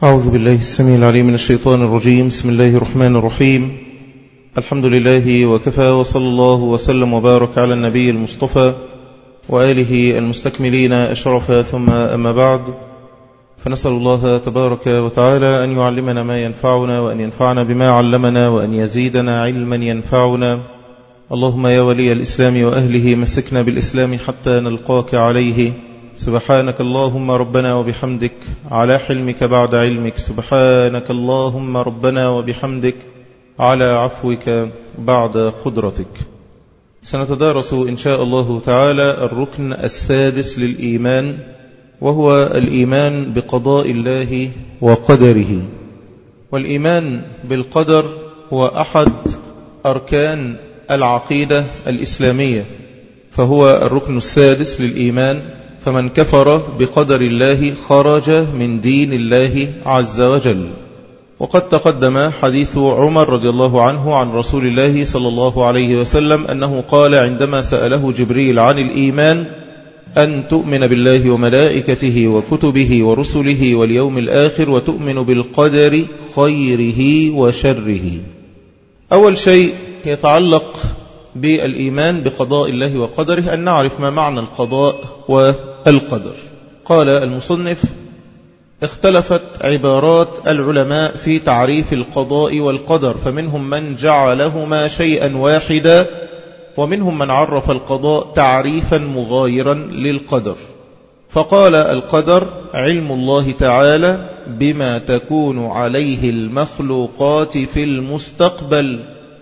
أعوذ بالله السميع العليم من الشيطان الرجيم. بسم الله الرحمن الرحيم. الحمد لله وكفى، وصلى الله وسلم وبارك على النبي المصطفى وآله المستكملين أشرفا، ثم أما بعد، فنسأل الله تبارك وتعالى أن يعلمنا ما ينفعنا، وأن ينفعنا بما علمنا، وأن يزيدنا علما ينفعنا. اللهم يا ولي الإسلام وأهله مسكنا بالإسلام حتى نلقاك عليه. سبحانك اللهم ربنا وبحمدك على حلمك بعد علمك، سبحانك اللهم ربنا وبحمدك على عفوك بعد قدرتك. سنتدارس إن شاء الله تعالى الركن السادس للإيمان، وهو الإيمان بقضاء الله وقدره. والإيمان بالقدر هو أحد أركان العقيدة الإسلامية، فهو الركن السادس للإيمان. فمن كفر بقدر الله خرج من دين الله عز وجل. وقد تقدم حديث عمر رضي الله عنه عن رسول الله صلى الله عليه وسلم أنه قال عندما سأله جبريل عن الإيمان: أن تؤمن بالله وملائكته وكتبه ورسله واليوم الآخر، وتؤمن بالقدر خيره وشره. أول شيء يتعلق بالإيمان بقضاء الله وقدره أن نعرف ما معنى القضاء والقدر. قال المصنف: اختلفت عبارات العلماء في تعريف القضاء والقدر، فمنهم من جعلهما شيئا واحدا، ومنهم من عرف القضاء تعريفا مغايرا للقدر. فقال: القدر علم الله تعالى بما تكون عليه المخلوقات في المستقبل،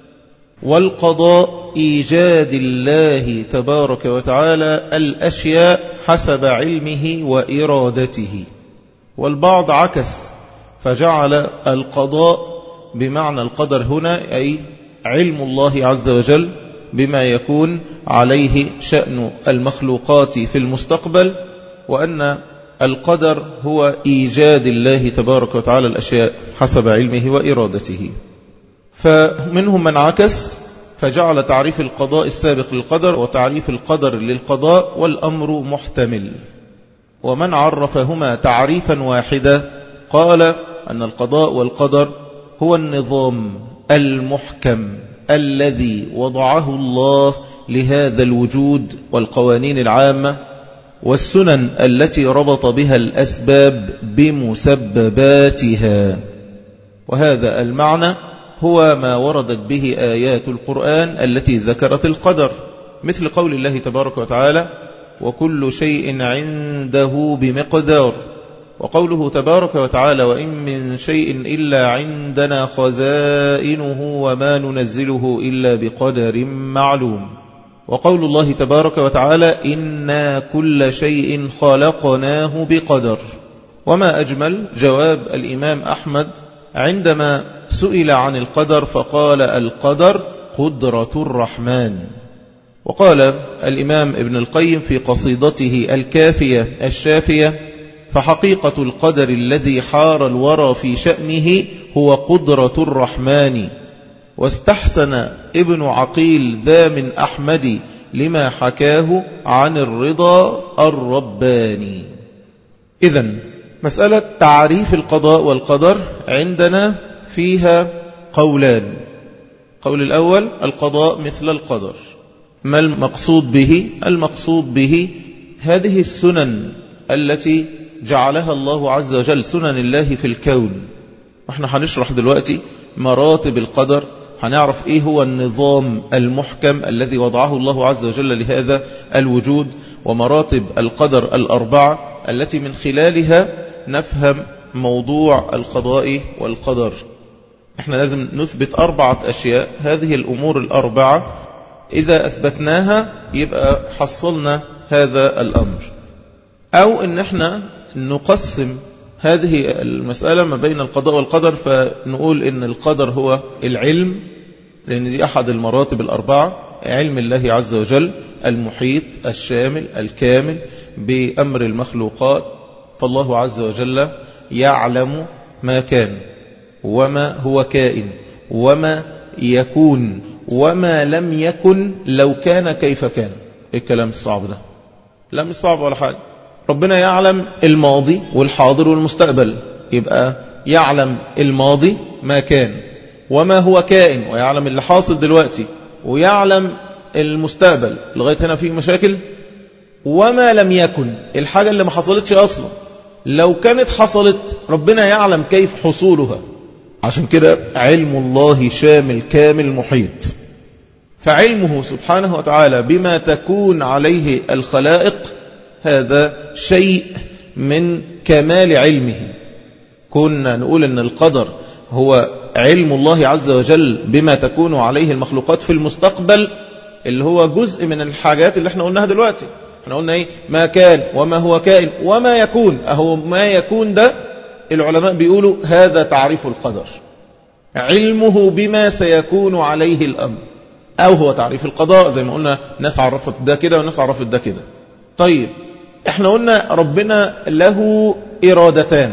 والقضاء إيجاد الله تبارك وتعالى الأشياء حسب علمه وإرادته. والبعض عكس فجعل القضاء بمعنى القدر هنا أي علم الله عز وجل بما يكون عليه شأن المخلوقات في المستقبل، وأن القدر هو إيجاد الله تبارك وتعالى الأشياء حسب علمه وإرادته. فمنهم من عكس فجعل تعريف القضاء السابق للقدر وتعريف القدر للقضاء، والأمر محتمل. ومن عرفهما تعريفا واحدا قال أن القضاء والقدر هو النظام المحكم الذي وضعه الله لهذا الوجود، والقوانين العامة والسنن التي ربط بها الأسباب بمسبباتها. وهذا المعنى هو ما وردت به آيات القرآن التي ذكرت القدر، مثل قول الله تبارك وتعالى: وكل شيء عنده بمقدار. وقوله تبارك وتعالى: وإن من شيء إلا عندنا خزائنه وما ننزله إلا بقدر معلوم. وقول الله تبارك وتعالى: إنا كل شيء خلقناه بقدر. وما أجمل جواب الإمام أحمد عندما سئل عن القدر فقال: القدر قدرة الرحمن. وقال الإمام ابن القيم في قصيدته الكافية الشافية: فحقيقة القدر الذي حار الورى في شأنه هو قدرة الرحمن. واستحسن ابن عقيل ذا من أحمد لما حكاه عن الرضا الرباني. إذن مسألة تعريف القضاء والقدر عندنا فيها قولان. قول الأول: القضاء مثل القدر. ما المقصود به؟ المقصود به هذه السنن التي جعلها الله عز وجل، سنن الله في الكون. وإحنا هنشرح دلوقتي مراتب القدر، هنعرف إيه هو النظام المحكم الذي وضعه الله عز وجل لهذا الوجود، ومراتب القدر الأربعة التي من خلالها نفهم موضوع القضاء والقدر. احنا لازم نثبت 4 أشياء. هذه الأمور الأربعة إذا أثبتناها يبقى حصلنا هذا الأمر. أو إن احنا نقسم هذه المسألة ما بين القضاء والقدر، فنقول إن القدر هو العلم، لأن دي أحد المراتب الأربعة: علم الله عز وجل المحيط الشامل الكامل بأمر المخلوقات. فالله عز وجل يعلم ما كان وما هو كائن وما يكون وما لم يكن لو كان كيف كان. إيه الكلام الصعب ده؟ لا مش صعب ولا حاجة. ربنا يعلم الماضي والحاضر والمستقبل، يبقى يعلم الماضي ما كان وما هو كائن، ويعلم اللي حاصل دلوقتي، ويعلم المستقبل. لغاية هنا فيه مشاكل. وما لم يكن، الحاجة اللي ما حصلتش أصلا، لو كانت حصلت ربنا يعلم كيف حصولها. عشان كده علم الله شامل كامل محيط. فعلمه سبحانه وتعالى بما تكون عليه الخلائق هذا شيء من كمال علمه. كنا نقول أن القدر هو علم الله عز وجل بما تكون عليه المخلوقات في المستقبل، اللي هو جزء من الحاجات اللي احنا قلناها دلوقتي. احنا قلنا ايه؟ ما كان وما هو كائن وما يكون. اهو ما يكون ده العلماء بيقولوا هذا تعريف القدر، علمه بما سيكون عليه الأمر، أو هو تعريف القضاء. زي ما قلنا ناس عرفت ده كده وناس عرفت ده كده. طيب احنا قلنا ربنا له إرادتان،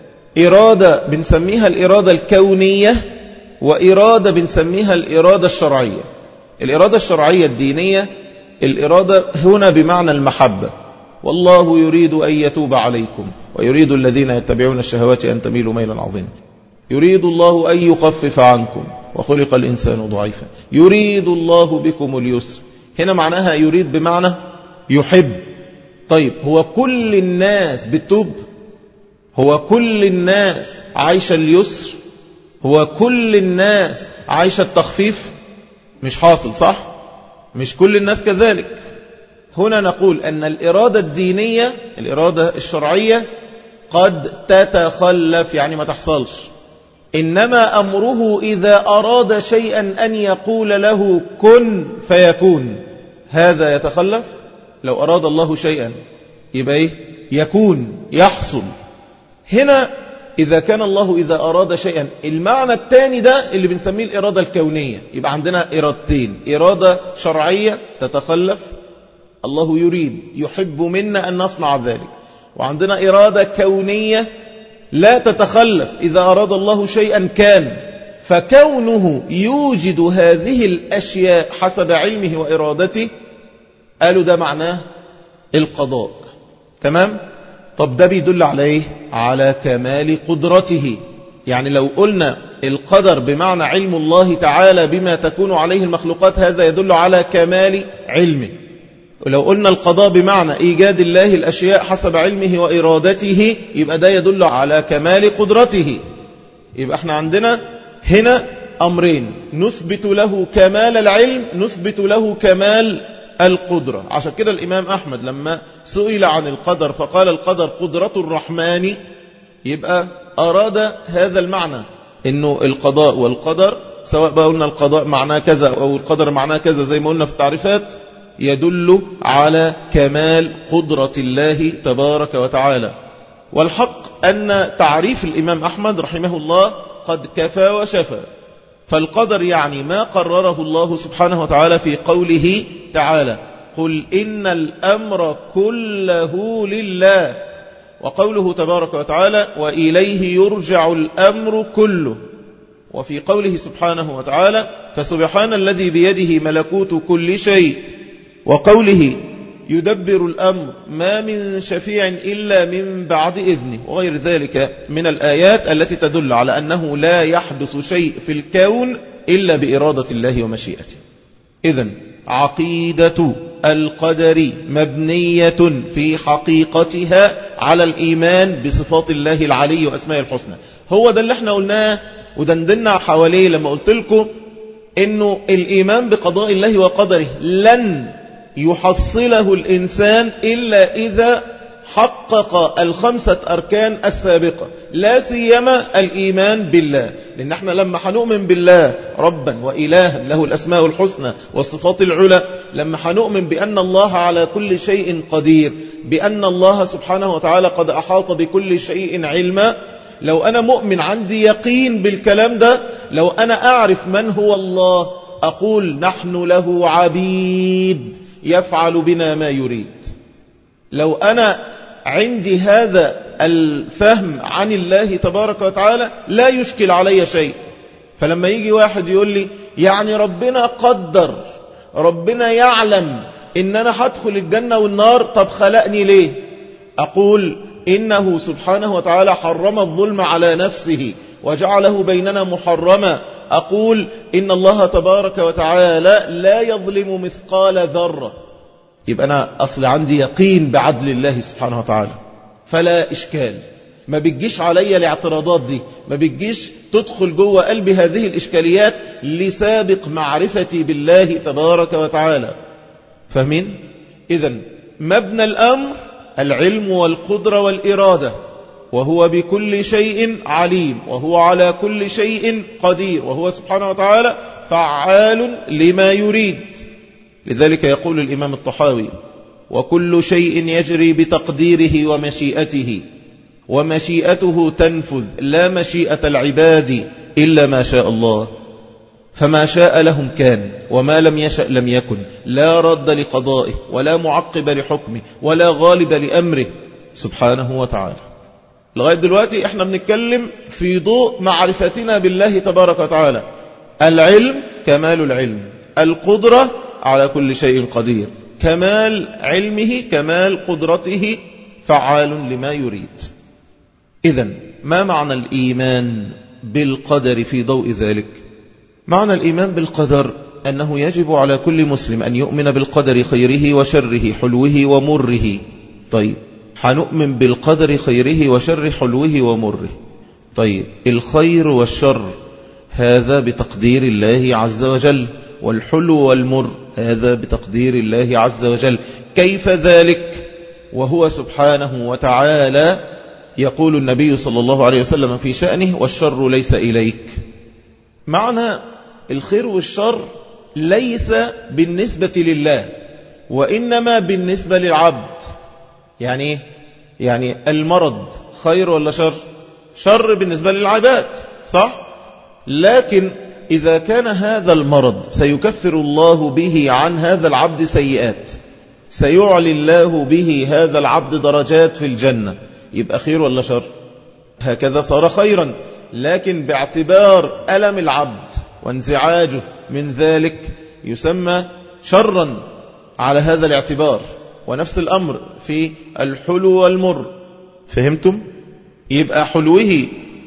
إرادة بنسميها الإرادة الكونية، وإرادة بنسميها الإرادة الشرعية. الإرادة الشرعية الدينية، الإرادة هنا بمعنى المحبة. والله يريد أن يتوب عليكم ويريد الذين يتبعون الشهوات أن تميلوا ميلا عظيما. يريد الله أن يخفف عنكم وخلق الإنسان ضعيفا. يريد الله بكم اليسر. هنا معناها يريد بمعنى يحب. طيب هو كل الناس بتتوب؟ هو كل الناس عايشة اليسر؟ هو كل الناس عايشة التخفيف؟ مش حاصل، صح؟ مش كل الناس كذلك. هنا نقول أن الإرادة الدينية، الإرادة الشرعية قد تتخلف، يعني ما تحصلش. إنما أمره إذا أراد شيئا أن يقول له كن فيكون. هذا يتخلف. لو أراد الله شيئا يبقى إيه؟ يكون، يحصل. هنا إذا كان الله إذا أراد شيئا، المعنى الثاني ده اللي بنسميه الإرادة الكونية. يبقى عندنا إرادتين، إرادة شرعية تتخلف، الله يريد يحب منا أن نصنع ذلك، وعندنا إرادة كونية لا تتخلف، إذا أراد الله شيئا كان. فكونه يوجد هذه الأشياء حسب علمه وإرادته، قالوا ده معناه القضاء. تمام؟ طب ده بيدل على إيه؟ على كمال قدرته. يعني لو قلنا القدر بمعنى علم الله تعالى بما تكون عليه المخلوقات، هذا يدل على كمال علمه. ولو قلنا القضاء بمعنى إيجاد الله الأشياء حسب علمه وإرادته، يبقى ده يدل على كمال قدرته. يبقى احنا عندنا هنا أمرين، نثبت له كمال العلم، نثبت له كمال القدرة. عشان كده الإمام أحمد لما سئل عن القدر فقال القدر قدرة الرحمن، يبقى أراد هذا المعنى، إنه القضاء والقدر سواء بقى قلنا القضاء معناه كذا أو القدر معناه كذا زي ما قلنا في التعريفات، يدل على كمال قدرة الله تبارك وتعالى. والحق أن تعريف الإمام أحمد رحمه الله قد كفى وشفى. فالقدر يعني ما قرره الله سبحانه وتعالى في قوله تعالى قل إن الأمر كله لله، وقوله تبارك وتعالى وإليه يرجع الأمر كله. وفي قوله سبحانه وتعالى فسبحان الذي بيده ملكوت كل شيء، وقوله يدبر الأمر ما من شفيع إلا من بعد إذنه، وغير ذلك من الآيات التي تدل على أنه لا يحدث شيء في الكون إلا بإرادة الله ومشيئته. إذن عقيدة القدر مبنية في حقيقتها على الإيمان بصفات الله العلي وأسماء الحسنى. هو ده اللي احنا قلناه ودندنا حواليه لما قلت لكم إنه الإيمان بقضاء الله وقدره لن يحصله الإنسان إلا إذا حقق الخمسة أركان السابقة، لا سيما الإيمان بالله. لأن احنا لما حنؤمن بالله ربا وإلها له الأسماء الحسنى والصفات العلى، لما حنؤمن بأن الله على كل شيء قدير، بأن الله سبحانه وتعالى قد أحاط بكل شيء علما، لو أنا مؤمن عندي يقين بالكلام ده، لو أنا أعرف من هو الله، أقول نحن له عبيد يفعل بنا ما يريد. لو أنا عندي هذا الفهم عن الله تبارك وتعالى لا يشكل علي شيء. فلما يجي واحد يقول لي يعني ربنا قدر، ربنا يعلم إن أنا هدخل الجنة والنار، طب خلقني ليه؟ أقول إنه سبحانه وتعالى حرم الظلم على نفسه وجعله بيننا محرما، أقول إن الله تبارك وتعالى لا يظلم مثقال ذرة، يبقى أنا أصل عندي يقين بعدل الله سبحانه وتعالى، فلا إشكال. ما بتجيش علي الاعتراضات دي، ما بتجيش تدخل جوه قلبي هذه الإشكاليات لسابق معرفتي بالله تبارك وتعالى. فاهمين؟ إذن مبنى الأمر العلم والقدرة والإرادة، وهو بكل شيء عليم، وهو على كل شيء قدير، وهو سبحانه وتعالى فعال لما يريد. لذلك يقول الإمام الطحاوي: وكل شيء يجري بتقديره ومشيئته، ومشيئته تنفذ، لا مشيئة العباد إلا ما شاء الله، فما شاء لهم كان، وما لم يشأ لم يكن، لا رد لقضائه ولا معقب لحكمه ولا غالب لأمره سبحانه وتعالى. لغاية دلوقتي احنا بنتكلم في ضوء معرفتنا بالله تبارك وتعالى. العلم كمال العلم، القدرة على كل شيء قدير، كمال علمه كمال قدرته، فعال لما يريد. إذن ما معنى الإيمان بالقدر في ضوء ذلك؟ معنى الإيمان بالقدر أنه يجب على كل مسلم أن يؤمن بالقدر خيره وشره، حلوه ومره. طيب، هنؤمن بالقدر خيره وشره، حلوه ومره. طيب، الخير والشر هذا بتقدير الله عز وجل، والحلو والمر هذا بتقدير الله عز وجل. كيف ذلك وهو سبحانه وتعالى يقول النبي صلى الله عليه وسلم في شأنه: والشر ليس إليك. معنى الخير والشر ليس بالنسبة لله، وإنما بالنسبة للعبد. يعني يعني المرض خير ولا شر؟ شر بالنسبة للعباد، صح؟ لكن إذا كان هذا المرض سيكفر الله به عن هذا العبد سيئات، سيعلي الله به هذا العبد درجات في الجنة، يبقى خير ولا شر؟ هكذا صار خيرا. لكن باعتبار ألم العبد وانزعاجه من ذلك يسمى شرا على هذا الاعتبار. ونفس الأمر في الحلو والمر. فهمتم؟ يبقى حلوه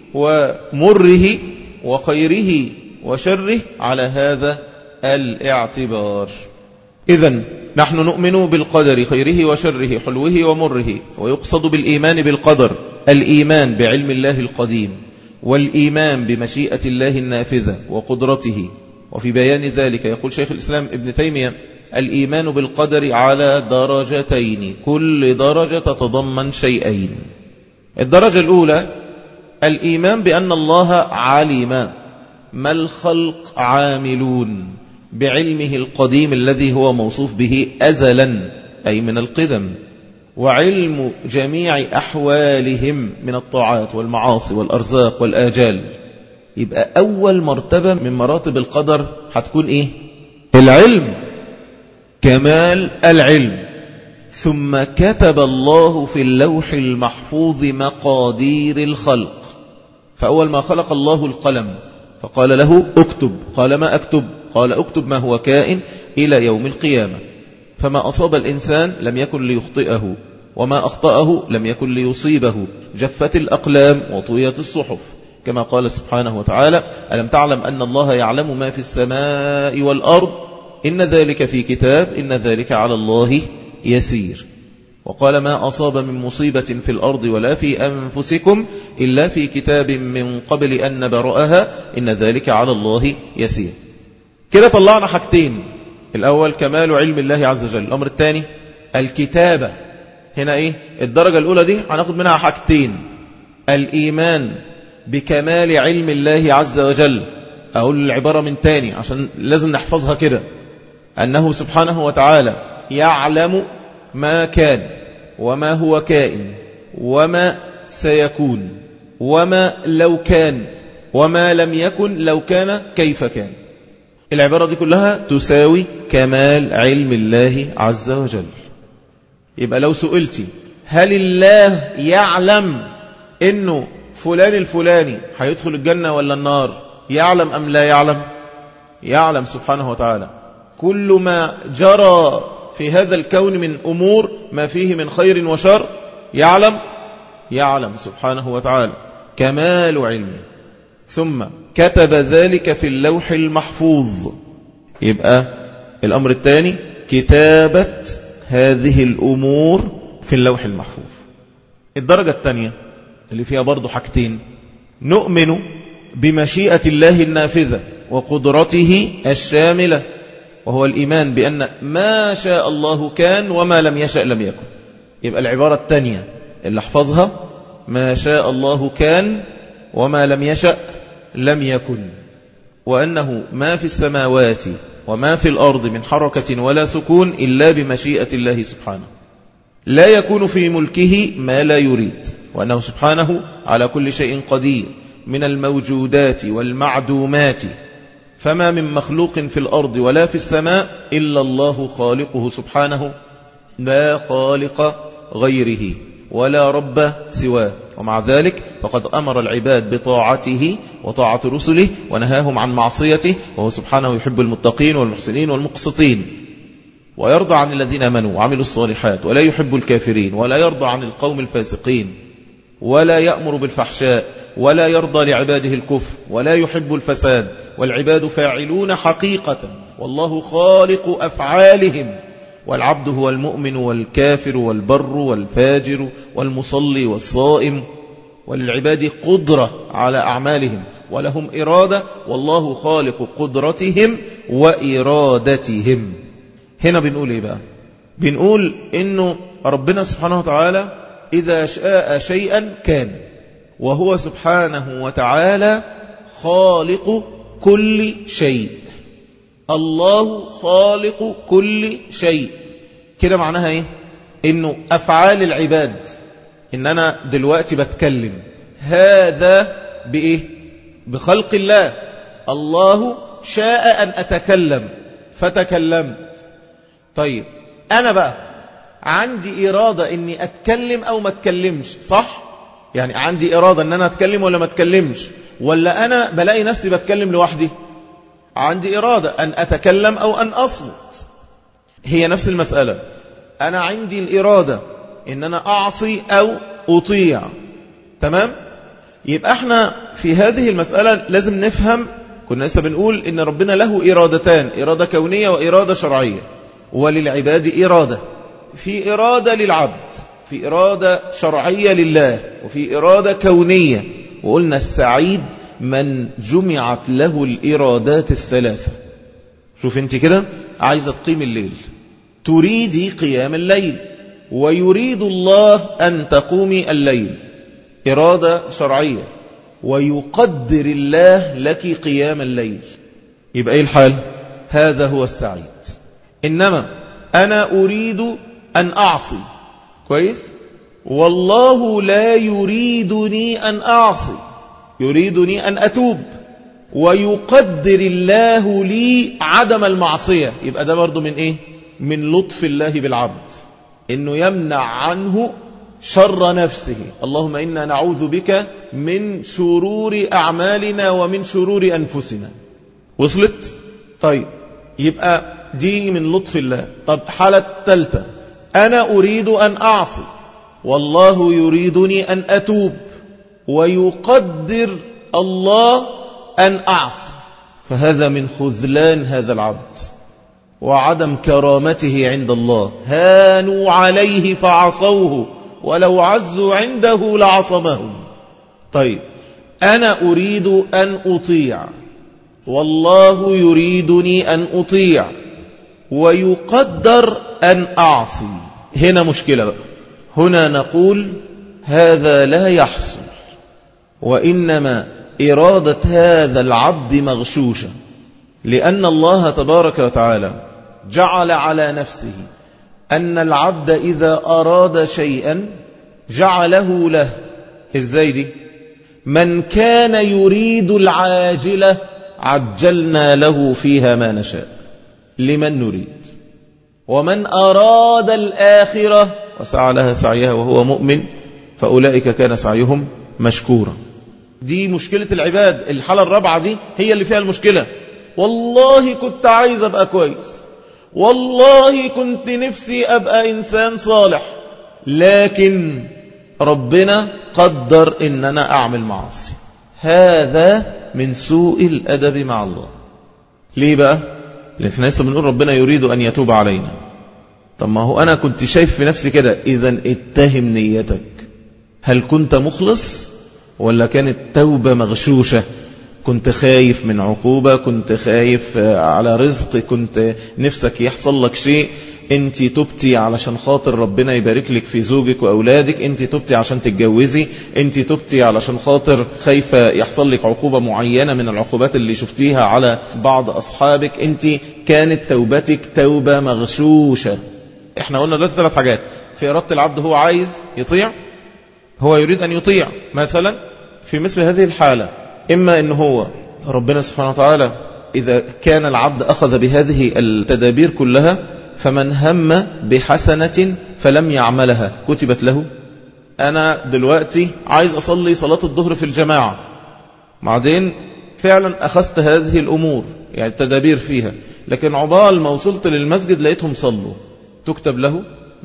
ومره وخيره وشره على هذا الاعتبار. إذن نحن نؤمن بالقدر خيره وشره، حلوه ومره. ويقصد بالإيمان بالقدر الإيمان بعلم الله القديم، والإيمان بمشيئة الله النافذة وقدرته. وفي بيان ذلك يقول شيخ الإسلام ابن تيمية: الإيمان بالقدر على درجتين، كل درجة تتضمن شيئين. الدرجة الأولى الإيمان بأن الله علم ما الخلق عاملون، بعلمه القديم الذي هو موصوف به أزلا، أي من القدم، وعلم جميع أحوالهم من الطاعات والمعاصي والأرزاق والآجال. يبقى أول مرتبة من مراتب القدر هتكون إيه؟ العلم، كمال العلم. ثم كتب الله في اللوح المحفوظ مقادير الخلق. فأول ما خلق الله القلم فقال له اكتب، قال ما أكتب؟ قال اكتب ما هو كائن إلى يوم القيامة. فما أصاب الإنسان لم يكن ليخطئه، وما أخطأه لم يكن ليصيبه. جفت الأقلام وطويت الصحف، كما قال سبحانه وتعالى: ألم تعلم أن الله يعلم ما في السماء والأرض، إن ذلك في كتاب، إن ذلك على الله يسير. وقال: ما أصاب من مصيبة في الأرض ولا في أنفسكم إلا في كتاب من قبل أن نبرأها، إن ذلك على الله يسير. كده طلعنا حاجتين: الأول كمال علم الله عز وجل، الأمر الثاني الكتابة. هنا إيه؟ الدرجة الأولى دي هناخد منها حاجتين: الإيمان بكمال علم الله عز وجل. أقول العبارة من تاني عشان لازم نحفظها كده: أنه سبحانه وتعالى يعلم ما كان وما هو كائن وما سيكون وما لو كان وما لم يكن لو كان كيف كان. العبارة دي كلها تساوي كمال علم الله عز وجل. يبقى لو سئلتي هل الله يعلم إنه فلان الفلاني هيدخل الجنة ولا النار، يعلم أم لا يعلم؟ يعلم سبحانه وتعالى. كل ما جرى في هذا الكون من أمور ما فيه من خير وشر يعلم. يعلم سبحانه وتعالى كمال علمه، ثم كتب ذلك في اللوح المحفوظ. يبقى الأمر الثاني كتابة هذه الأمور في اللوح المحفوظ. الدرجة الثانية اللي فيها برضو حاجتين: نؤمن بمشيئة الله النافذة وقدرته الشاملة، وهو الإيمان بأن ما شاء الله كان وما لم يشأ لم يكن. يبقى العبارة الثانية اللي احفظها: ما شاء الله كان وما لم يشأ لم يكن، وأنه ما في السماوات وما في الأرض من حركة ولا سكون إلا بمشيئة الله سبحانه، لا يكون في ملكه ما لا يريد، وأنه سبحانه على كل شيء قدير من الموجودات والمعدومات، فما من مخلوق في الأرض ولا في السماء إلا الله خالقه سبحانه، لا خالق غيره ولا رب سواه. ومع ذلك فقد أمر العباد بطاعته وطاعة رسله ونهاهم عن معصيته، وهو سبحانه يحب المتقين والمحسنين والمقسطين، ويرضى عن الذين آمنوا وعملوا الصالحات، ولا يحب الكافرين، ولا يرضى عن القوم الفاسقين، ولا يأمر بالفحشاء، ولا يرضى لعباده الكفر، ولا يحب الفساد، والعباد فاعلون حقيقة والله خالق أفعالهم، والعبد هو المؤمن والكافر والبر والفاجر والمصلي والصائم، وللعباد قدرة على أعمالهم ولهم إرادة، والله خالق قدرتهم وإرادتهم. هنا بنقول إيه بقى؟ بنقول إنه ربنا سبحانه وتعالى إذا شاء شيئا كان، وهو سبحانه وتعالى خالق كل شيء. الله خالق كل شيء. كده معناها ايه؟ انه افعال العباد، ان انا دلوقتي بتكلم، هذا بايه؟ بخلق الله. الله شاء ان اتكلم فتكلمت. طيب انا بقى عندي ارادة اني اتكلم او ما اتكلمش، صح؟ يعني عندي ارادة ان انا اتكلم ولا ما اتكلمش، ولا انا بلاقي نفسي بتكلم لوحدي؟ عندي إرادة أن أتكلم أو أن أصمت، هي نفس المسألة. أنا عندي الإرادة إن أنا أعصي أو أطيع، تمام؟ يبقى احنا في هذه المسألة لازم نفهم، كنا لسه بنقول إن ربنا له إرادتان: إرادة كونية وإرادة شرعية، وللعباد إرادة. في إرادة للعبد، في إرادة شرعية لله، وفي إرادة كونية. وقلنا السعيد من جمعت له الإرادات الثلاثة. شوف انت كده عايزة تقيم الليل، تريدي قيام الليل، ويريد الله أن تقومي الليل، إرادة شرعية، ويقدر الله لك قيام الليل. يبقى ايه الحال؟ هذا هو السعيد. إنما أنا أريد أن أعصي، كويس، والله لا يريدني أن أعصي، يريدني أن أتوب، ويقدر الله لي عدم المعصية. يبقى ده برضو من إيه؟ من لطف الله بالعبد، إنه يمنع عنه شر نفسه. اللهم إنا نعوذ بك من شرور أعمالنا ومن شرور أنفسنا. وصلت؟ طيب يبقى دي من لطف الله. طب حالة الثالثة: أنا أريد أن أعصي والله يريدني أن أتوب، ويقدر الله أن أعصي، فهذا من خذلان هذا العبد وعدم كرامته عند الله. هانوا عليه فعصوه ولو عزوا عنده لعصمهم. طيب أنا أريد أن أطيع والله يريدني أن أطيع، ويقدر أن أعصي. هنا مشكلة بقى. هنا نقول هذا لا يحصل، وإنما إرادة هذا العبد مغشوشة، لأن الله تبارك وتعالى جعل على نفسه أن العبد إذا أراد شيئا جعله له. إزاي دي؟ من كان يريد العاجلة عجلنا له فيها ما نشاء لمن نريد، ومن أراد الآخرة وسعى لها سعيها وهو مؤمن فأولئك كان سعيهم مشكورا. دي مشكلة العباد. الحالة الرابعة دي هي اللي فيها المشكلة. والله كنت عايز أبقى كويس، والله كنت نفسي أبقى إنسان صالح، لكن ربنا قدر إن أنا أعمل معاصي. هذا من سوء الأدب مع الله. ليه بقى؟ لأن احنا لسه بنقول ربنا يريد أن يتوب علينا. طب ما هو أنا كنت شايف في نفسي كده، إذن اتهم نيتك. هل كنت مخلص ولا كانت توبة مغشوشة؟ كنت خايف من عقوبة، كنت خايف على رزق، كنت نفسك يحصل لك شيء، انت تبتي علشان خاطر ربنا يبارك لك في زوجك وأولادك، انت تبتي عشان تتجوزي، انت تبتي علشان خاطر خايفة يحصل لك عقوبة معينة من العقوبات اللي شفتيها على بعض أصحابك، انت كانت توبتك توبة مغشوشة. احنا قلنا دلوقتي 3 حاجات في إرادة العبد. هو عايز يطيع، هو يريد أن يطيع مثلا في مثل هذه الحالة، إما أنه هو ربنا سبحانه وتعالى إذا كان العبد أخذ بهذه التدابير كلها، فمن هم بحسنة فلم يعملها كتبت له. أنا دلوقتي عايز أصلي صلاة الظهر في الجماعة، بعدين فعلا أخذت هذه الأمور يعني التدابير فيها، لكن عقبال ما وصلت للمسجد لقيتهم صلوا، تكتب له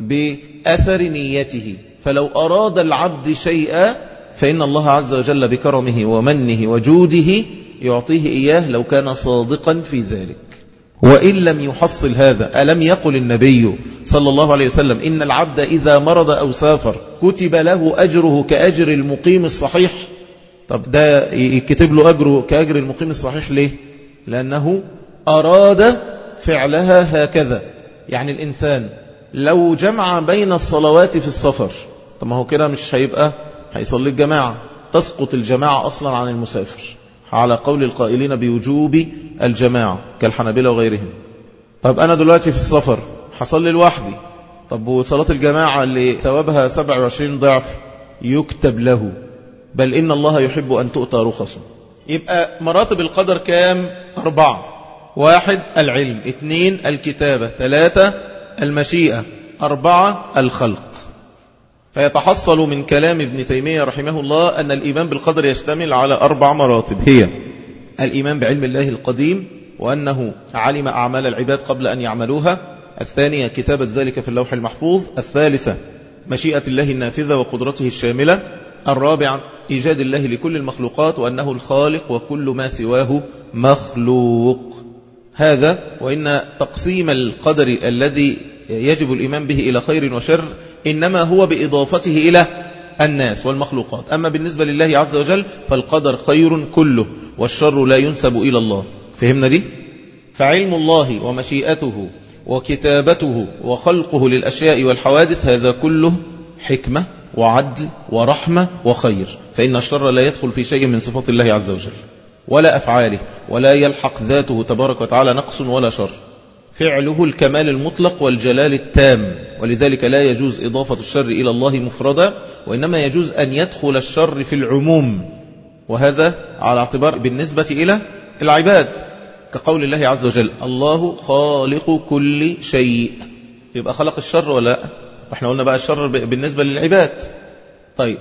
بأثر نيته. فلو أراد العبد شيئا فإن الله عز وجل بكرمه ومنه وجوده يعطيه إياه لو كان صادقا في ذلك. وإن لم يحصل هذا، ألم يقل النبي صلى الله عليه وسلم إن العبد إذا مرض أو سافر كتب له أجره كأجر المقيم الصحيح؟ طب ده يكتب له أجره كأجر المقيم الصحيح ليه؟ لأنه أراد فعلها هكذا. يعني الإنسان لو جمع بين الصلوات في السفر، طب ما هو كده مش هيصلي الجماعة، تسقط الجماعة أصلا عن المسافر على قول القائلين بوجوب الجماعة كالحنابلة وغيرهم. طب أنا دلوقتي في السفر حصلي لوحدي، طب وصلاة الجماعة اللي ثوابها 27 ضعف يكتب له، بل إن الله يحب أن تؤتى رخصه. يبقى مراتب القدر كام؟ 4. 1 العلم، 2 الكتابة، 3 المشيئة، 4 الخلق. فيتحصل من كلام ابن تيمية رحمه الله أن الإيمان بالقدر يشتمل على 4 مراتب، هي الإيمان بعلم الله القديم وأنه علم أعمال العباد قبل أن يعملوها، الثانية كتابة ذلك في اللوح المحفوظ، الثالثة مشيئة الله النافذة وقدرته الشاملة، الرابع إيجاد الله لكل المخلوقات وأنه الخالق وكل ما سواه مخلوق. هذا وإن تقسيم القدر الذي يجب الإيمان به إلى خير وشر إنما هو بإضافته إلى الناس والمخلوقات. أما بالنسبة لله عز وجل فالقدر خير كله والشر لا ينسب إلى الله. فهمنا دي؟ فعلم الله ومشيئته وكتابته وخلقه للأشياء والحوادث هذا كله حكمة وعدل ورحمة وخير، فإن الشر لا يدخل في شيء من صفات الله عز وجل ولا أفعاله، ولا يلحق ذاته تبارك وتعالى نقص ولا شر. فعله الكمال المطلق والجلال التام، ولذلك لا يجوز إضافة الشر إلى الله مفردا، وإنما يجوز أن يدخل الشر في العموم، وهذا على اعتبار بالنسبة إلى العباد، كقول الله عز وجل الله خالق كل شيء. يبقى خلق الشر ولا لا؟ احنا قلنا بقى الشر بالنسبة للعباد. طيب،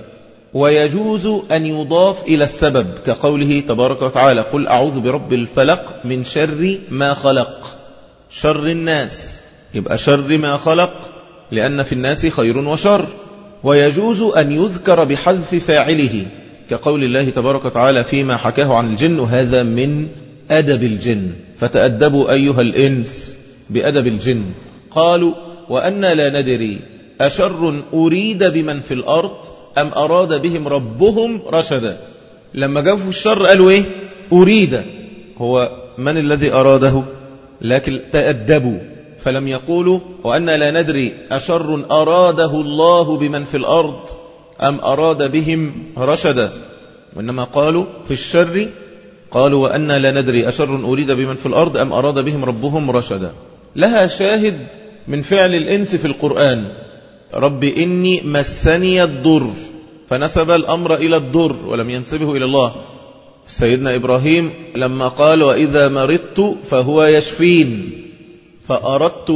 ويجوز أن يضاف إلى السبب كقوله تبارك وتعالى قل أعوذ برب الفلق من شر ما خلق، شر الناس، يبقى شر ما خلق لأن في الناس خير وشر. ويجوز أن يذكر بحذف فاعله كقول الله تبارك وتعالى فيما حكاه عن الجن وهذا من أدب الجن، فتأدبوا أيها الإنس بأدب الجن. قالوا وأنا لا ندري أشر أريد بمن في الأرض أم أراد بهم ربهم رشدا. لما جاءوا في الشر قالوا إيه؟ أريد، هو من الذي أراده؟ لكن تأدبوا فلم يقولوا وأنا لا ندري أشر أراده الله بمن في الأرض أم أراد بهم رشدا، وإنما قالوا في الشر قالوا وأنا لا ندري أشر أريد بمن في الأرض أم أراد بهم ربهم رشدا. لها شاهد من فعل الإنس في القرآن، رب إني مسني الضر، فنسب الأمر إلى الضر ولم ينسبه إلى الله. سيدنا إبراهيم لما قال وإذا مرضت فهو يشفين فأردت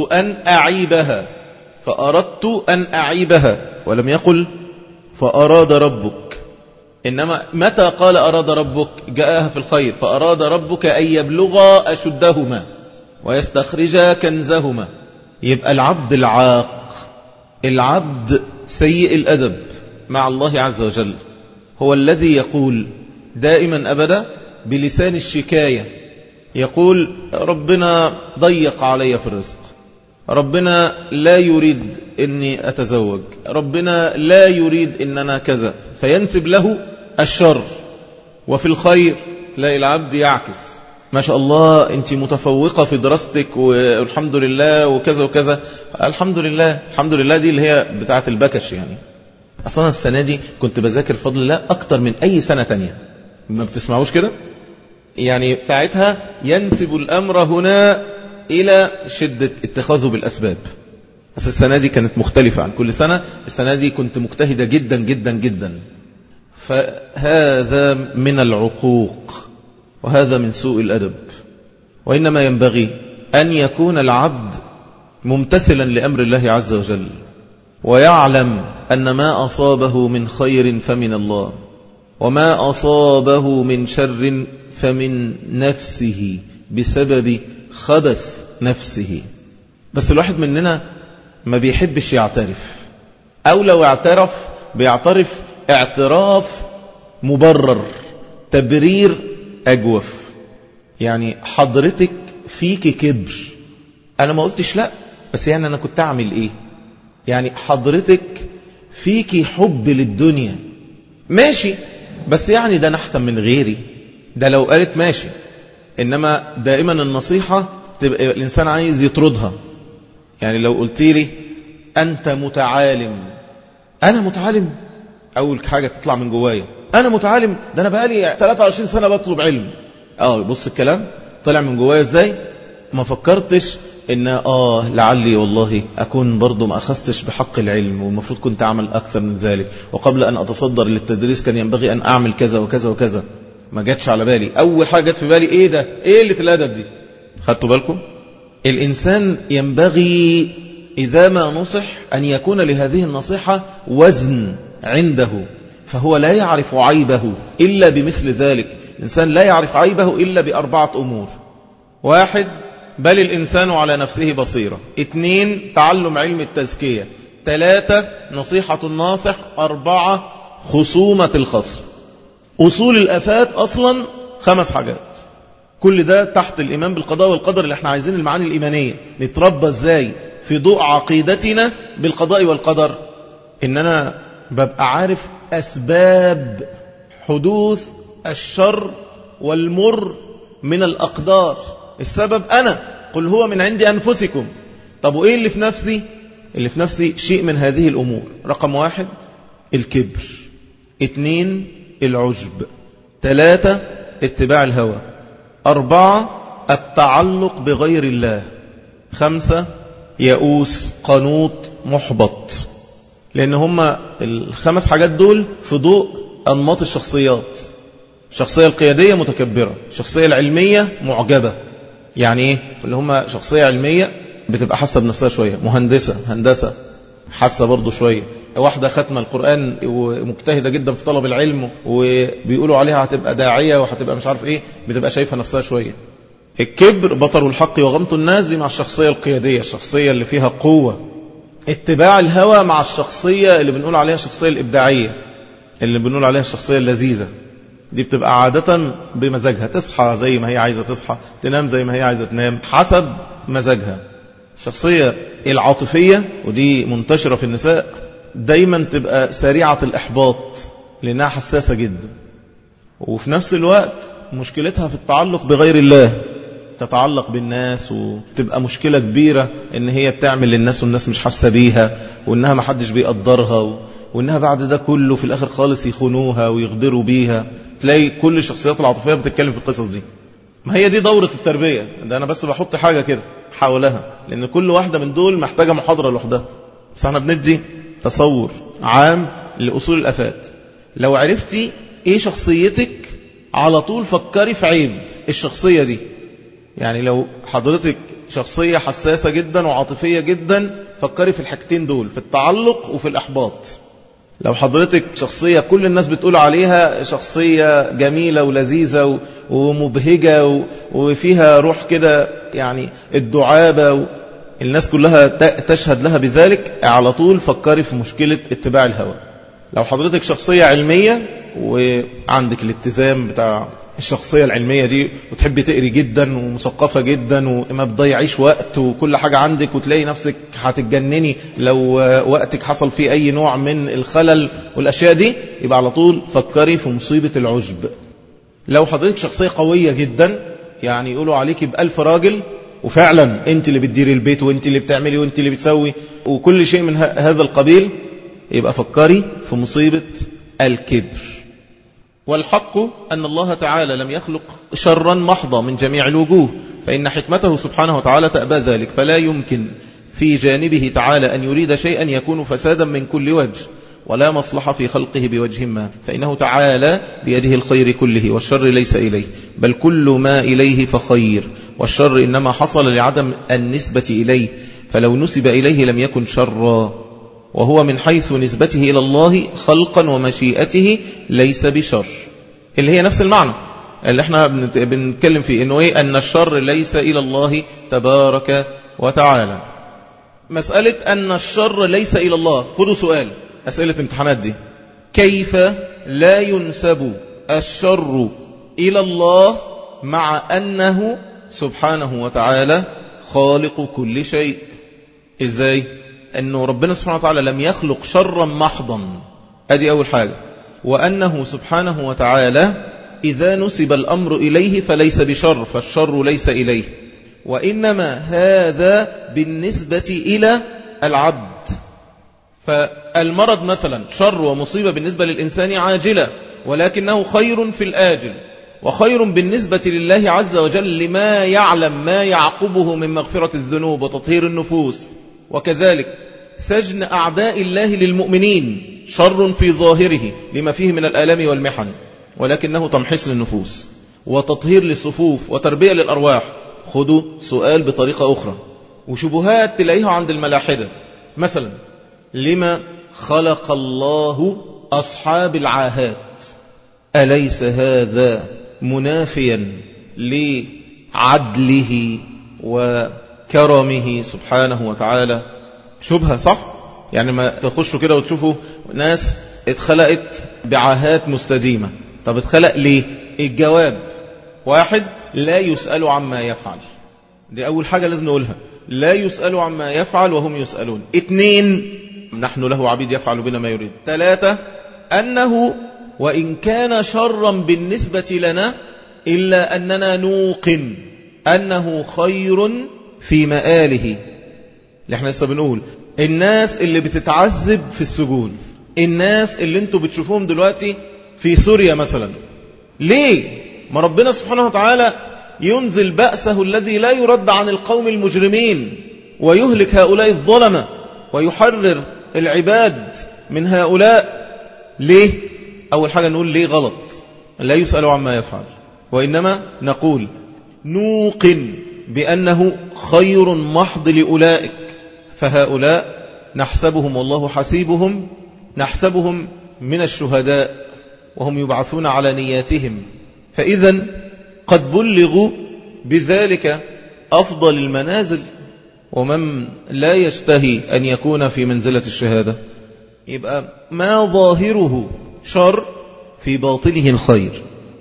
أن أعيبها ولم يقل فأراد ربك، إنما متى قال أراد ربك جاءها في الخير، فأراد ربك أن يبلغا أشدهما ويستخرجا كنزهما. يبقى العبد العاق، العبد سيء الأدب، مع الله عز وجل هو الذي يقول دائما أبدا بلسان الشكاية، يقول ربنا ضيق علي في الرزق، ربنا لا يريد أني أتزوج، ربنا لا يريد أننا كذا، فينسب له الشر. وفي الخير تلاقي العبد يعكس، ما شاء الله أنت متفوقة في دراستك والحمد لله وكذا وكذا. الحمد لله، الحمد لله دي اللي هي بتاعة البكش يعني. أصلا السنة دي كنت بذاكر فضل الله أكتر من أي سنة تانية. ما بتسمعوش كده؟ يعني ساعتها ينسب الأمر هنا إلى شدة اتخاذه بالأسباب. بس السنة دي كانت مختلفة عن كل سنة. السنة دي كنت مجتهدة جدا جدا جدا. فهذا من العقوق وهذا من سوء الأدب. وإنما ينبغي أن يكون العبد ممتثلا لأمر الله عز وجل، ويعلم أن ما أصابه من خير فمن الله، وما أصابه من شر فمن نفسه بسبب خبث نفسه. بس الواحد مننا ما بيحبش يعترف، أو لو اعترف بيعترف اعتراف مبرر، تبرير أجوف. يعني حضرتك فيك كبر، أنا ما قلتش لا، بس يعني أنا كنت أعمل إيه؟ يعني حضرتك فيك حب للدنيا، ماشي، بس يعني ده أنا أحسن من غيري. ده لو قالت ماشي. إنما دائما النصيحة تبقى الإنسان عايز يطردها. يعني لو قلت لي أنت متعالم، أنا متعالم، أول حاجة تطلع من جوايا أنا متعالم، ده أنا بقالي 23 سنة بطلب علم. بص الكلام طلع من جوايا إزاي. ما فكرتش إن لعلي والله أكون برضو ما أخذتش بحق العلم، والمفروض كنت أعمل أكثر من ذلك، وقبل أن أتصدر للتدريس كان ينبغي أن أعمل كذا وكذا وكذا. ما جاتش على بالي. أول حاجة جت في بالي إيه ده؟ إيه اللي في الأدب دي؟ خدتوا بالكم؟ الإنسان ينبغي إذا ما نصح أن يكون لهذه النصيحة وزن عنده، فهو لا يعرف عيبه إلا بمثل ذلك. الإنسان لا يعرف عيبه إلا بأربعة أمور: 1 بل الإنسان على نفسه بصيرة، 2 تعلم علم التزكية، 3 نصيحة الناصح، 4 خصومة الخصم. أصول الآفات أصلا 5 حاجات. كل ده تحت الإيمان بالقضاء والقدر، اللي احنا عايزين المعاني الإيمانية نتربى ازاي في ضوء عقيدتنا بالقضاء والقدر. إن أنا ببقى عارف أسباب حدوث الشر والمر من الأقدار. السبب أنا، قل هو من عند أنفسكم. طب وإيه اللي في نفسي؟ اللي في نفسي شيء من هذه الأمور. رقم 1 الكبر، 2 العجب، 3 اتباع الهوى، 4 التعلق بغير الله، 5 يئوس قنوط محبط. لأن هما ال5 حاجات دول في ضوء أنماط الشخصيات. الشخصية القيادية متكبرة، الشخصية العلمية معجبة. يعني إيه؟ اللي هما شخصية علمية بتبقى حاسة بنفسها شوية، مهندسة هندسة حاسة برضو شوية، واحدة ختمة القرآن ومجتهدة جدا في طلب العلم وبيقولوا عليها هتبقى داعية وهتبقى مش عارف إيه، بتبقى شايفة نفسها شوية. الكبر بطر الحق وغمط الناس، دي مع الشخصية القيادية، الشخصية اللي فيها قوة. اتباع الهوى مع الشخصية اللي بنقول عليها الشخصية الإبداعية، اللي بنقول عليها الشخصية اللذيذة. دي بتبقى عادة بمزاجها، تصحى زي ما هي عايزة تصحى، تنام زي ما هي عايزة تنام، حسب مزاجها. الشخصية العاطفية، ودي منتشرة في النساء، دايما تبقى سريعة الإحباط لأنها حساسة جدا، وفي نفس الوقت مشكلتها في التعلق بغير الله، تتعلق بالناس وتبقى مشكلة كبيرة ان هي بتعمل للناس والناس مش حاسة بيها، وانها ما حدش بيقدرها، وانها بعد ده كله في الاخر خالص يخونوها ويغدروا بيها. تلاقي كل الشخصيات العاطفية بتتكلم في القصص دي. ما هي دي دورة التربية. ده انا بس بحط حاجة كده حولها، لان كل واحدة من دول محتاجة محاضرة لوحدها، بس احنا بندي تصور عام لأصول الآفات. لو عرفتي ايه شخصيتك على طول فكري في عيب الشخصية دي. يعني لو حضرتك شخصية حساسة جدا وعاطفية جدا، فكري في الحاجتين دول، في التعلق وفي الإحباط. لو حضرتك شخصية كل الناس بتقول عليها شخصية جميلة ولذيذة ومبهجة وفيها روح كده، يعني الدعابة الناس كلها تشهد لها بذلك، على طول فكري في مشكلة اتباع الهوى. لو حضرتك شخصية علمية وعندك الالتزام بتاع الشخصية العلمية دي وتحبي تقري جدا ومثقفة جدا وما بتضيعيش وقت وكل حاجة عندك وتلاقي نفسك هتتجنني لو وقتك حصل فيه أي نوع من الخلل والأشياء دي، يبقى على طول فكري في مصيبة العجب. لو حضرتك شخصية قوية جدا يعني يقولوا عليك ب1000 راجل وفعلا انت اللي بتديري البيت وانت اللي بتعملي وانت اللي بتسوي وكل شيء من هذا القبيل، يبقى فكري في مصيبة الكبر. والحق أن الله تعالى لم يخلق شرا محضا من جميع الوجوه، فإن حكمته سبحانه وتعالى تأبى ذلك، فلا يمكن في جانبه تعالى أن يريد شيئا يكون فسادا من كل وجه، ولا مصلحة في خلقه بوجه ما، فإنه تعالى بيده الخير كله والشر ليس إليه، بل كل ما إليه فخير، والشر إنما حصل لعدم النسبة إليه، فلو نسب إليه لم يكن شرا، وهو من حيث نسبته إلى الله خلقا ومشيئته ليس بشر، اللي هي نفس المعنى اللي احنا بنتكلم فيه، انه ايه؟ ان الشر ليس إلى الله تبارك وتعالى. مسألة ان الشر ليس إلى الله، خذوا سؤال أسئلة امتحانات دي، كيف لا ينسب الشر إلى الله مع أنه سبحانه وتعالى خالق كل شيء؟ إزاي؟ أنه ربنا سبحانه وتعالى لم يخلق شرا محضا، هذه أول حاجة، وأنه سبحانه وتعالى إذا نسب الأمر إليه فليس بشر، فالشر ليس إليه، وإنما هذا بالنسبة إلى العبد. فالمرض مثلا شر ومصيبة بالنسبة للإنسان عاجلة، ولكنه خير في الآجل، وخير بالنسبة لله عز وجل لما يعلم ما يعقبه من مغفرة الذنوب وتطهير النفوس. وكذلك سجن أعداء الله للمؤمنين شر في ظاهره لما فيه من الآلام والمحن، ولكنه تمحيص للنفوس وتطهير للصفوف وتربية للأرواح. خذوا سؤال بطريقة أخرى، وشبهات تلاقيها عند الملاحدة، مثلا لما خلق الله أصحاب العاهات؟ أليس هذا منافيا لعدله وكرمه سبحانه وتعالى؟ شبهة صح؟ يعني ما تخشوا كده وتشوفوا ناس اتخلقت بعاهات مستديمة، طب اتخلق ليه؟ الجواب واحد، لا يسأل عما يفعل، دي أول حاجة لازم نقولها، لا يسأل عما يفعل وهم يسألون. 2، نحن له عبيد يفعل بنا ما يريد. 3، أنه وإن كان شرا بالنسبة لنا إلا أننا نوقن أنه خير في مآله. اللي احنا لسه بنقول الناس اللي بتتعذب في السجون، الناس اللي انتوا بتشوفوهم دلوقتي في سوريا مثلا، ليه؟ ما ربنا سبحانه وتعالى ينزل بأسه الذي لا يرد عن القوم المجرمين ويهلك هؤلاء الظلمة ويحرر العباد من هؤلاء. ليه؟ أول حاجة نقول ليه غلط، لا يسأل عما يفعل، وإنما نقول نوقن بأنه خير محض لأولئك، فهؤلاء نحسبهم والله حسيبهم، نحسبهم من الشهداء وهم يبعثون على نياتهم، فإذا قد بلغوا بذلك أفضل المنازل، ومن لا يشتهي أن يكون في منزلة الشهادة يبقى ما ظاهره شر في باطنه الخير،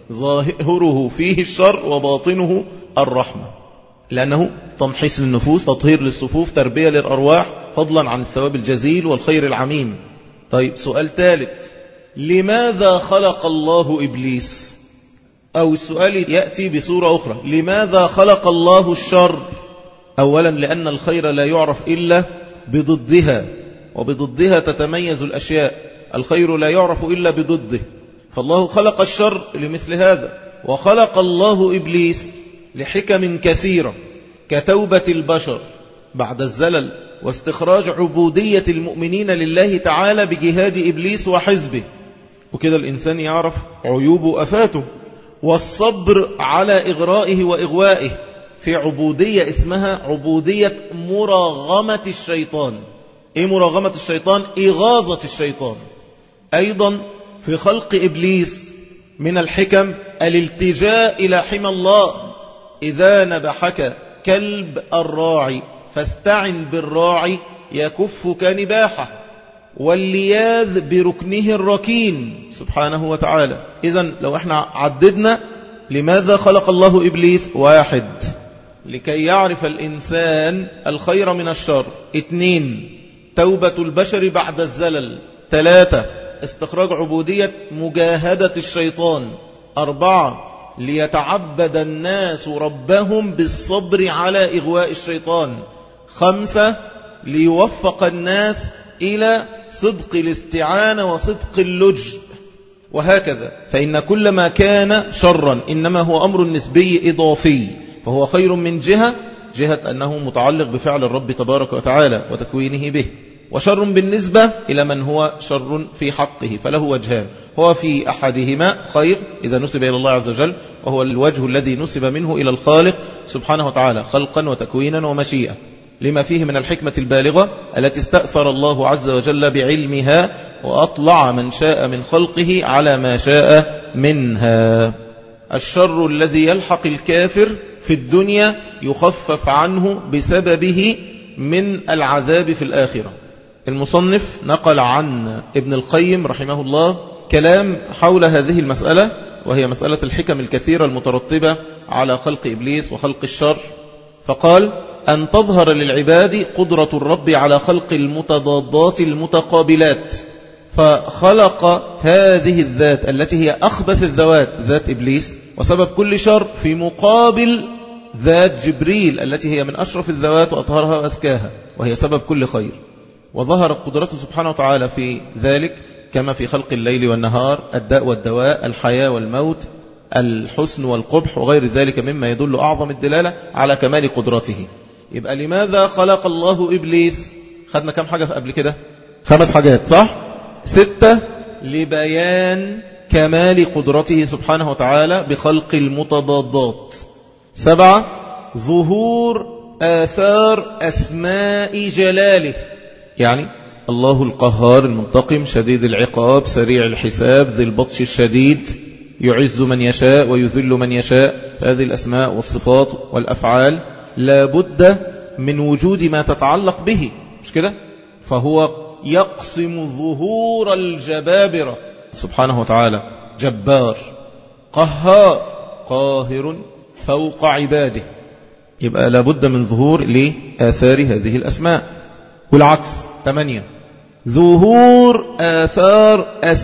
ظاهره فيه الشر وباطنه الرحمة، لأنه تمحيص للنفوس، تطهير للصفوف، تربية للأرواح، فضلا عن الثواب الجزيل والخير العميم. طيب سؤال ثالث، لماذا خلق الله إبليس؟ أو السؤال يأتي بصورة أخرى، لماذا خلق الله الشر؟ أولا لأن الخير لا يعرف إلا بضدها، وبضدها تتميز الأشياء، الخير لا يعرف إلا بضده، فالله خلق الشر لمثل هذا، وخلق الله إبليس لحكم كثيرة كتوبة البشر بعد الزلل، واستخراج عبودية المؤمنين لله تعالى بجهاد إبليس وحزبه، وكده الإنسان يعرف عيوب وأفاته، والصبر على إغرائه وإغوائه في عبودية اسمها عبودية مراغمة الشيطان. إيه مراغمة الشيطان؟ إغاظة الشيطان. أيضا في خلق إبليس من الحكم الالتجاء إلى حمى الله، إذا نبحك كلب الراعي فاستعن بالراعي يكفك نباحه، واللياذ بركنه الركين سبحانه وتعالى. إذن لو احنا عددنا لماذا خلق الله إبليس: 1 لكي يعرف الإنسان الخير من الشر، 2 توبة البشر بعد الزلل، 3 استخراج عبودية مجاهدة الشيطان، 4 ليتعبد الناس ربهم بالصبر على إغواء الشيطان، 5 ليوفق الناس إلى صدق الاستعانة وصدق اللجء، وهكذا. فإن كل ما كان شرا إنما هو أمر نسبي إضافي، فهو خير من جهة أنه متعلق بفعل الرب تبارك وتعالى وتكوينه به، وشر بالنسبة إلى من هو شر في حقه، فله وجهان: هو في أحدهما خير إذا نسب إلى الله عز وجل، وهو الوجه الذي نسب منه إلى الخالق سبحانه وتعالى خلقا وتكوينا ومشيئة، لما فيه من الحكمة البالغة التي استأثر الله عز وجل بعلمها وأطلع من شاء من خلقه على ما شاء منها. الشر الذي يلحق الكافر في الدنيا يخفف عنه بسببه من العذاب في الآخرة. المصنف نقل عن ابن القيم رحمه الله كلام حول هذه المسألة، وهي مسألة الحكم الكثيرة المترتبة على خلق إبليس وخلق الشر، فقال: أن تظهر للعباد قدرة الرب على خلق المتضادات المتقابلات، فخلق هذه الذات التي هي أخبث الذوات، ذات إبليس وسبب كل شر، في مقابل ذات جبريل التي هي من أشرف الذوات وأطهرها وأزكاها، وهي سبب كل خير. وظهرت قدرته سبحانه وتعالى في ذلك كما في خلق الليل والنهار، الداء والدواء، الحياة والموت، الحسن والقبح، وغير ذلك مما يدل أعظم الدلالة على كمال قدرته. يبقى لماذا خلق الله إبليس؟ خدنا كم حاجة قبل كده؟ 5 حاجات، صح؟ 6 لبيان كمال قدرته سبحانه وتعالى بخلق المتضادات. 7 ظهور آثار أسماء جلاله، يعني الله القهار المنتقم شديد العقاب سريع الحساب ذي البطش الشديد، يعز من يشاء ويذل من يشاء. هذه الأسماء والصفات والأفعال لا بد من وجود ما تتعلق به، مش كده؟ فهو يقسم ظهور الجبابرة سبحانه وتعالى، جبار، قهار، قاهر فوق عباده. يبقى لا بد من ظهور لآثار هذه الأسماء. والعكس 8 ظهور آثار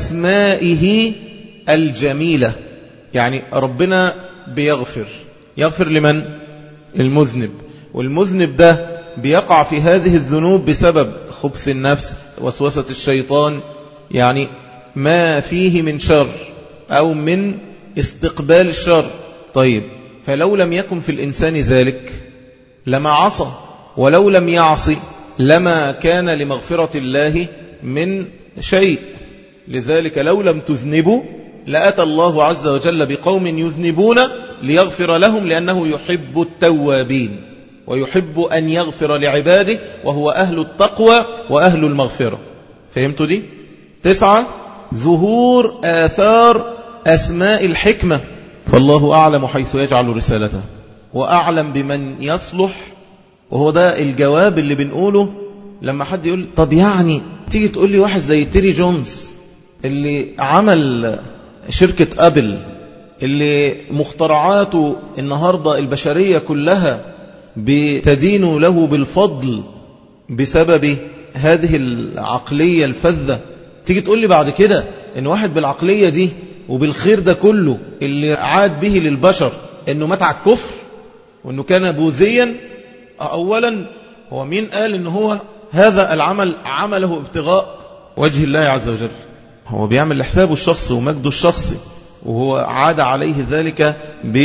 أسمائه الجميلة، يعني ربنا يغفر لمن؟ المذنب، والمذنب ده بيقع في هذه الذنوب بسبب خبث النفس، وسوسة الشيطان، يعني ما فيه من شر أو من استقبال الشر. طيب، فلو لم يكن في الإنسان ذلك لما عصى، ولو لم يعصي لما كان لمغفرة الله من شيء. لذلك لو لم تذنبوا لأتى الله عز وجل بقوم يذنبون ليغفر لهم، لأنه يحب التوابين ويحب أن يغفر لعباده، وهو أهل التقوى وأهل المغفرة. فهمتوا دي؟ 9 ظهور آثار أسماء الحكمة، فالله أعلم حيث يجعل رسالته وأعلم بمن يصلح. وهو ده الجواب اللي بنقوله لما حد يقول: طب يعني تيجي تقول لي واحد زي تيري جونز اللي عمل شركة أبل، اللي مخترعاته النهاردة البشرية كلها بتدين له بالفضل بسبب هذه العقلية الفذة، تيجي تقول لي بعد كده إن واحد بالعقلية دي وبالخير ده كله اللي عاد به للبشر إنه مات على الكفر وإنه كان بوذيا؟ أولا، هو مين قال إنه هو هذا العمل عمله ابتغاء وجه الله عز وجل؟ هو بيعمل لحسابه الشخصي ومجده الشخصي، وهو عاد عليه ذلك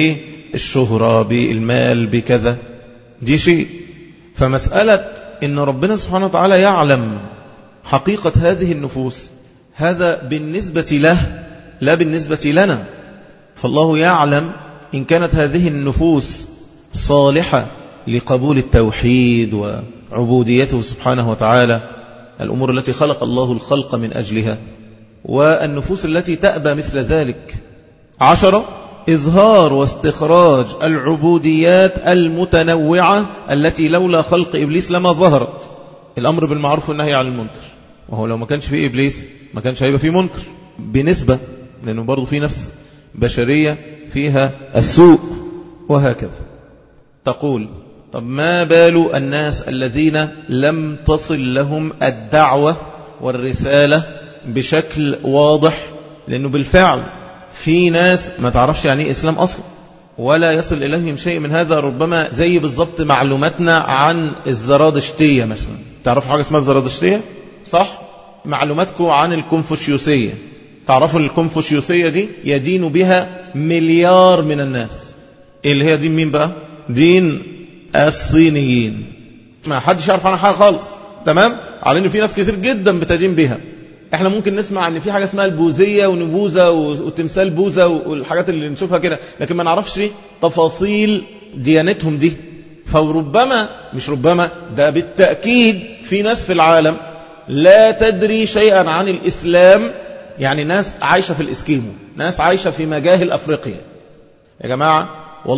بالشهرة، بالمال، بكذا، دي شيء. فمسألة إن ربنا سبحانه وتعالى يعلم حقيقة هذه النفوس، هذا بالنسبة له لا بالنسبة لنا. فالله يعلم إن كانت هذه النفوس صالحة لقبول التوحيد وعبوديته سبحانه وتعالى، الأمور التي خلق الله الخلق من أجلها، والنفوس التي تأبى مثل ذلك. 10 إظهار واستخراج العبوديات المتنوعة التي لولا خلق إبليس لما ظهرت. الأمر بالمعروف والنهي عن المنكر، وهو لو ما كانش فيه إبليس ما كانش هيبقى فيه منكر بنسبة، لأنه برضو فيه نفس بشرية فيها السوء وهكذا. تقول طب ما بال الناس الذين لم تصل لهم الدعوة والرسالة بشكل واضح؟ لأنه بالفعل في ناس ما تعرفش يعني إيه إسلام أصلا ولا يصل إليهم شيء من هذا، ربما زي بالضبط معلوماتنا عن الزرادشتية مثلا. تعرفوا حاجة اسمها الزرادشتية صح؟ معلوماتكم عن الكونفوشيوسية، تعرفوا الكونفوشيوسية دي يدين بها مليار من الناس. اللي هي دين مين بقى؟ دين الصينيين، ما حدش يعرف عنها حاجة خالص. تمام؟ على ان في ناس كتير جدا بتدين بها. احنا ممكن نسمع ان في حاجة اسمها البوذية ونبوذة وتمثال بوذا والحاجات اللي نشوفها كده، لكن ما نعرفش تفاصيل ديانتهم دي. فربما مش ربما، ده بالتأكيد في ناس في العالم لا تدري شيئا عن الإسلام، يعني ناس عايشة في الإسكيمو، ناس عايشة في مجاهل أفريقيا. يا جماعة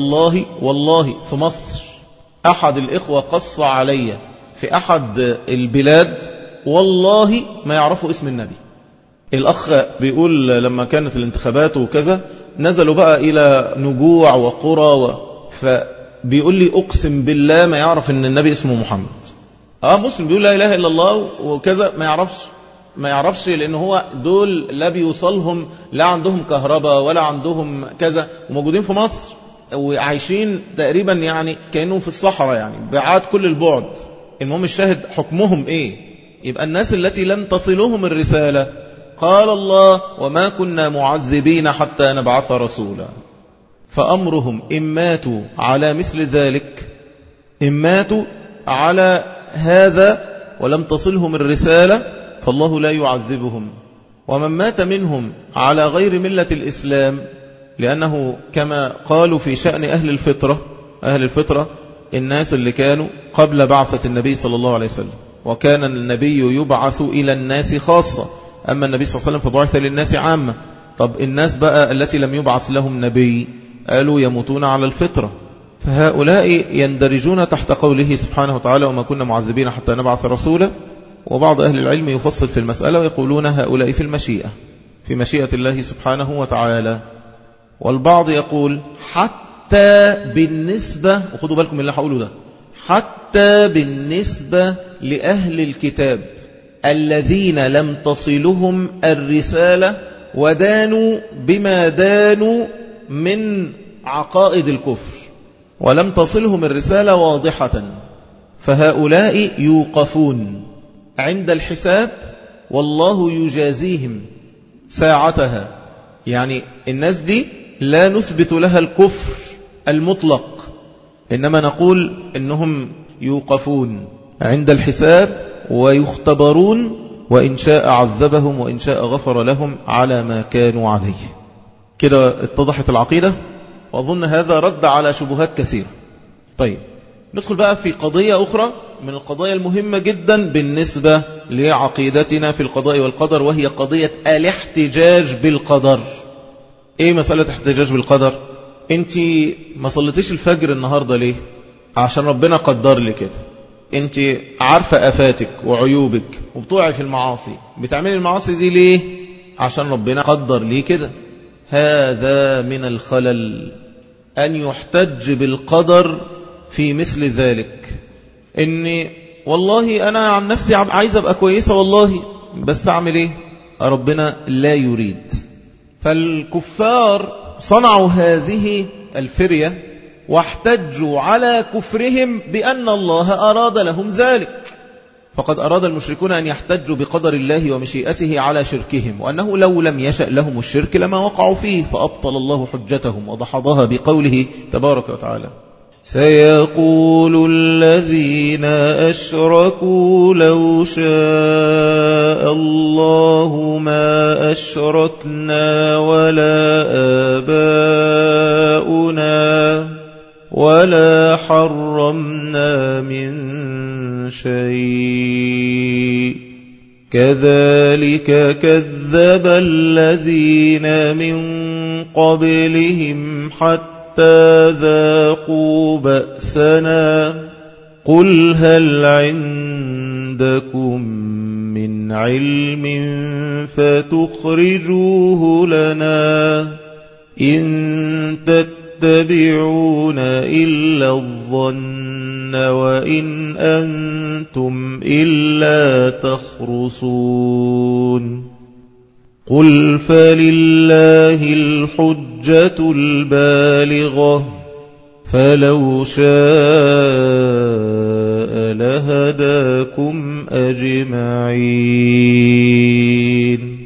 والله في مصر أحد الإخوة قص علي في أحد البلاد والله ما يعرفوا اسم النبي. الأخ بيقول لما كانت الانتخابات وكذا نزلوا بقى إلى نجوع وقرى فبيقول لي أقسم بالله ما يعرف أن النبي اسمه محمد. مسلم بيقول لا إله إلا الله وكذا، ما يعرفش لأنه هو دول لا بيوصلهم، لا عندهم كهرباء ولا عندهم كذا، وموجودين في مصر وعايشين تقريبا يعني كأنهم في الصحراء، يعني بعاد كل البعد. المهم الشاهد حكمهم إيه؟ يبقى الناس التي لم تصلهم الرسالة قال الله وما كنا معذبين حتى نبعث رسولا، فأمرهم إن ماتوا على مثل ذلك، إن ماتوا على هذا ولم تصلهم الرسالة فالله لا يعذبهم. ومن مات منهم على غير ملة الإسلام، لأنه كما قالوا في شأن أهل الفطرة الناس اللي كانوا قبل بعثة النبي صلى الله عليه وسلم، وكان النبي يبعث إلى الناس خاصة، أما النبي صلى الله عليه وسلم فبعث للناس عامة. طب الناس بقى التي لم يبعث لهم نبي قالوا يموتون على الفطرة، فهؤلاء يندرجون تحت قوله سبحانه وتعالى وما كنا معذبين حتى نبعث رسولا. وبعض أهل العلم يفصل في المسألة ويقولون هؤلاء في المشيئة، في مشيئة الله سبحانه وتعالى. والبعض يقول حتى بالنسبة، وخذوا بالكم من اللي هقوله ده، حتى بالنسبة لأهل الكتاب الذين لم تصلهم الرسالة ودانوا بما دانوا من عقائد الكفر ولم تصلهم الرسالة واضحة، فهؤلاء يوقفون عند الحساب والله يجازيهم ساعتها. يعني الناس دي لا نثبت لها الكفر المطلق، إنما نقول إنهم يوقفون عند الحساب ويختبرون، وإن شاء عذبهم وإن شاء غفر لهم على ما كانوا عليه. كده اتضحت العقيدة، وأظن هذا رد على شبهات كثيرة. طيب ندخل بقى في قضية أخرى من القضايا المهمة جدا بالنسبة لعقيدتنا في القضاء والقدر، وهي قضية الاحتجاج بالقدر. ايه مسألة احتجاج بالقدر؟ انت ما صليتيش الفجر النهاردة ليه؟ عشان ربنا قدر لي كده. انت عارفة آفاتك وعيوبك وبتوعي في المعاصي، بتعملي المعاصي دي ليه؟ عشان ربنا قدر لي كده. هذا من الخلل أن يحتج بالقدر في مثل ذلك. إني والله أنا عن نفسي عايز أبقى كويسة والله، بس أعمل إيه؟ ربنا لا يريد. فالكفار صنعوا هذه الفرية واحتجوا على كفرهم بأن الله أراد لهم ذلك. فقد أراد المشركون أن يحتجوا بقدر الله ومشيئته على شركهم، وأنه لو لم يشأ لهم الشرك لما وقعوا فيه، فأبطل الله حجتهم ودحضها بقوله تبارك وتعالى سيقول الذين أشركوا لو شاء الله ما أشركنا ولا آباؤنا ولا حرمنا من شيء كذلك كذب الذين من قبلهم حتى ذاقوا بأسنا قل هل عندكم من علم فتخرجوه لنا إن تتبعون إلا الظن وإن أنتم إلا تخرصون قل فلله الحجة البالغة فلو شاء لهداكم أجمعين.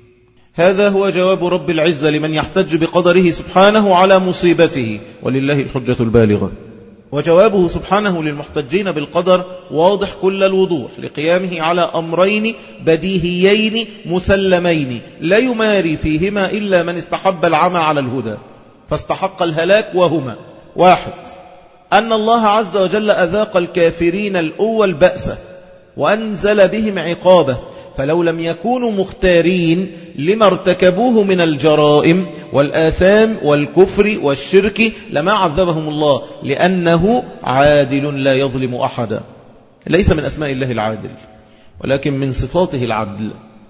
هذا هو جواب رب العزة لمن يحتج بقدره سبحانه على مصيبته، ولله الحجة البالغة. وجوابه سبحانه للمحتجين بالقدر واضح كل الوضوح لقيامه على أمرين بديهيين مسلمين لا يماري فيهما إلا من استحب العمى على الهدى فاستحق الهلاك، وهما: واحد، أن الله عز وجل أذاق الكافرين الأول بأسه وأنزل بهم عقابه، فلو لم يكونوا مختارين لما ارتكبوه من الجرائم والآثام والكفر والشرك لما عذبهم الله، لأنه عادل لا يظلم أحدا. ليس من أسماء الله العادل، ولكن من صفاته العدل.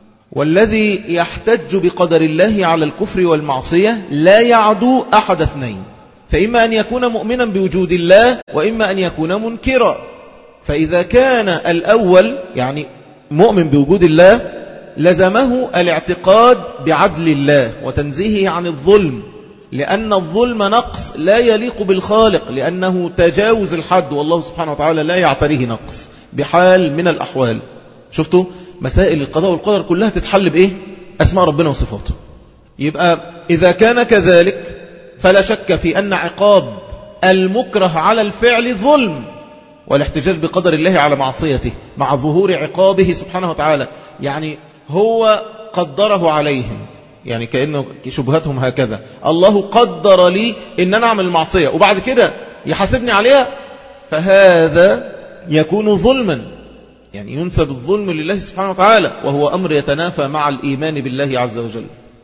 والذي يحتج بقدر الله على الكفر والمعصية لا يعدو أحد اثنين، فإما أن يكون مؤمنا بوجود الله وإما أن يكون منكرا. فإذا كان الأول يعني مؤمن بوجود الله لزمه الاعتقاد بعدل الله وتنزيهه عن الظلم، لأن الظلم نقص لا يليق بالخالق، لأنه تجاوز الحد، والله سبحانه وتعالى لا يعتريه نقص بحال من الأحوال. شفتوا مسائل القضاء والقدر كلها تتحل بإيه؟ أسماء ربنا وصفاته. يبقى إذا كان كذلك فلا شك في أن عقاب المكره على الفعل ظلم، والاحتجاج بقدر الله على معصيته مع ظهور عقابه سبحانه وتعالى، يعني هو قدره عليهم، يعني كأنه شبهتهم هكذا: الله قدر لي إن أنا أعمل المعصية وبعد كده يحاسبني عليها، فهذا يكون ظلما، يعني ينسب الظلم لله سبحانه وتعالى، وهو أمر يتنافى مع الإيمان بالله عز وجل.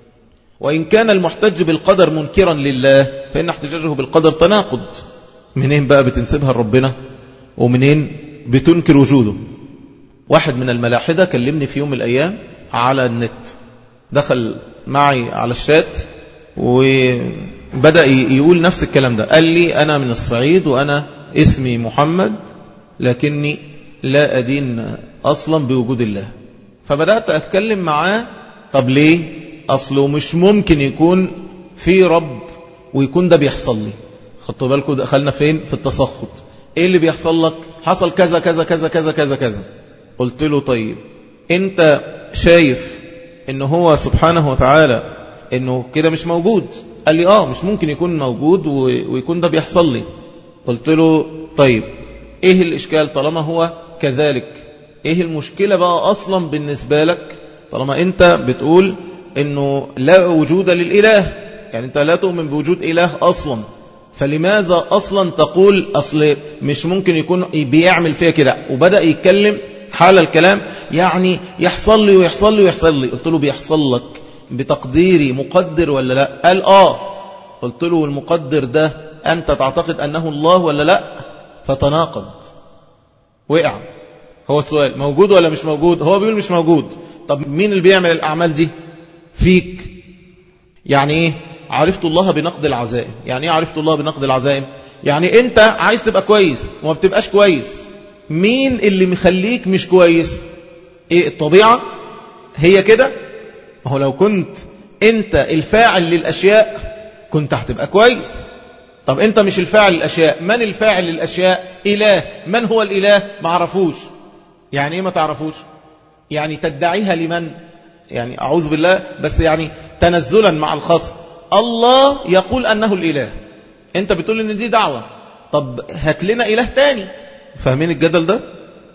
وإن كان المحتج بالقدر منكرا لله فإن احتجاجه بالقدر تناقض. منين بقى بتنسبها لربنا ومنين بتنكر وجوده؟ واحد من الملاحدة كلمني في يوم من الأيام على النت، دخل معي على الشات وبدأ يقول نفس الكلام ده. قال لي: أنا من الصعيد وأنا اسمي محمد لكني لا أدين أصلا بوجود الله. فبدأت أتكلم معاه: طب ليه؟ أصله مش ممكن يكون في رب ويكون ده بيحصل لي. خدتوا بالكم دخلنا فين؟ في التسخط. ايه اللي بيحصل لك؟ حصل كذا كذا كذا كذا كذا كذا. قلت له: طيب انت شايف انه هو سبحانه وتعالى انه كده مش موجود؟ قال لي: مش ممكن يكون موجود ويكون ده بيحصل لي. قلت له: طيب ايه الاشكال طالما هو كذلك؟ ايه المشكلة بقى اصلا بالنسبة لك طالما انت بتقول انه لا وجود للإله؟ يعني انت لا تؤمن بوجود إله اصلا، فلماذا أصلا تقول أصل مش ممكن يكون بيعمل فيها كده؟ وبدأ يتكلم حال الكلام يعني يحصل لي ويحصل لي ويحصل لي. قلت له: بيحصل لك بتقديري مقدر ولا لا؟ قال: قلت له: المقدر ده أنت تعتقد أنه الله ولا لا؟ فتناقض، وقع. هو السؤال موجود ولا مش موجود؟ هو بيقول مش موجود. طب مين اللي بيعمل الأعمال دي فيك؟ يعني ايه عرفت الله بنقد العزائم؟ يعني ايه عرفت الله بنقد العزائم؟ يعني انت عايز تبقى كويس وما بتبقاش كويس. مين اللي مخليك مش كويس؟ ايه الطبيعة هي كده؟ ما هو لو كنت انت الفاعل للأشياء كنت هتبقى كويس. طب انت مش الفاعل للأشياء، من الفاعل للأشياء؟ إله. من هو الإله؟ ما عرفوش. يعني ايه ما تعرفوش؟ يعني تدعيها لمن؟ يعني أعوذ بالله، بس يعني تنزلا مع الخصم. الله يقول أنه الإله، أنت بتقول أن دي دعوة، طب هات لنا إله تاني. فاهمين الجدل ده؟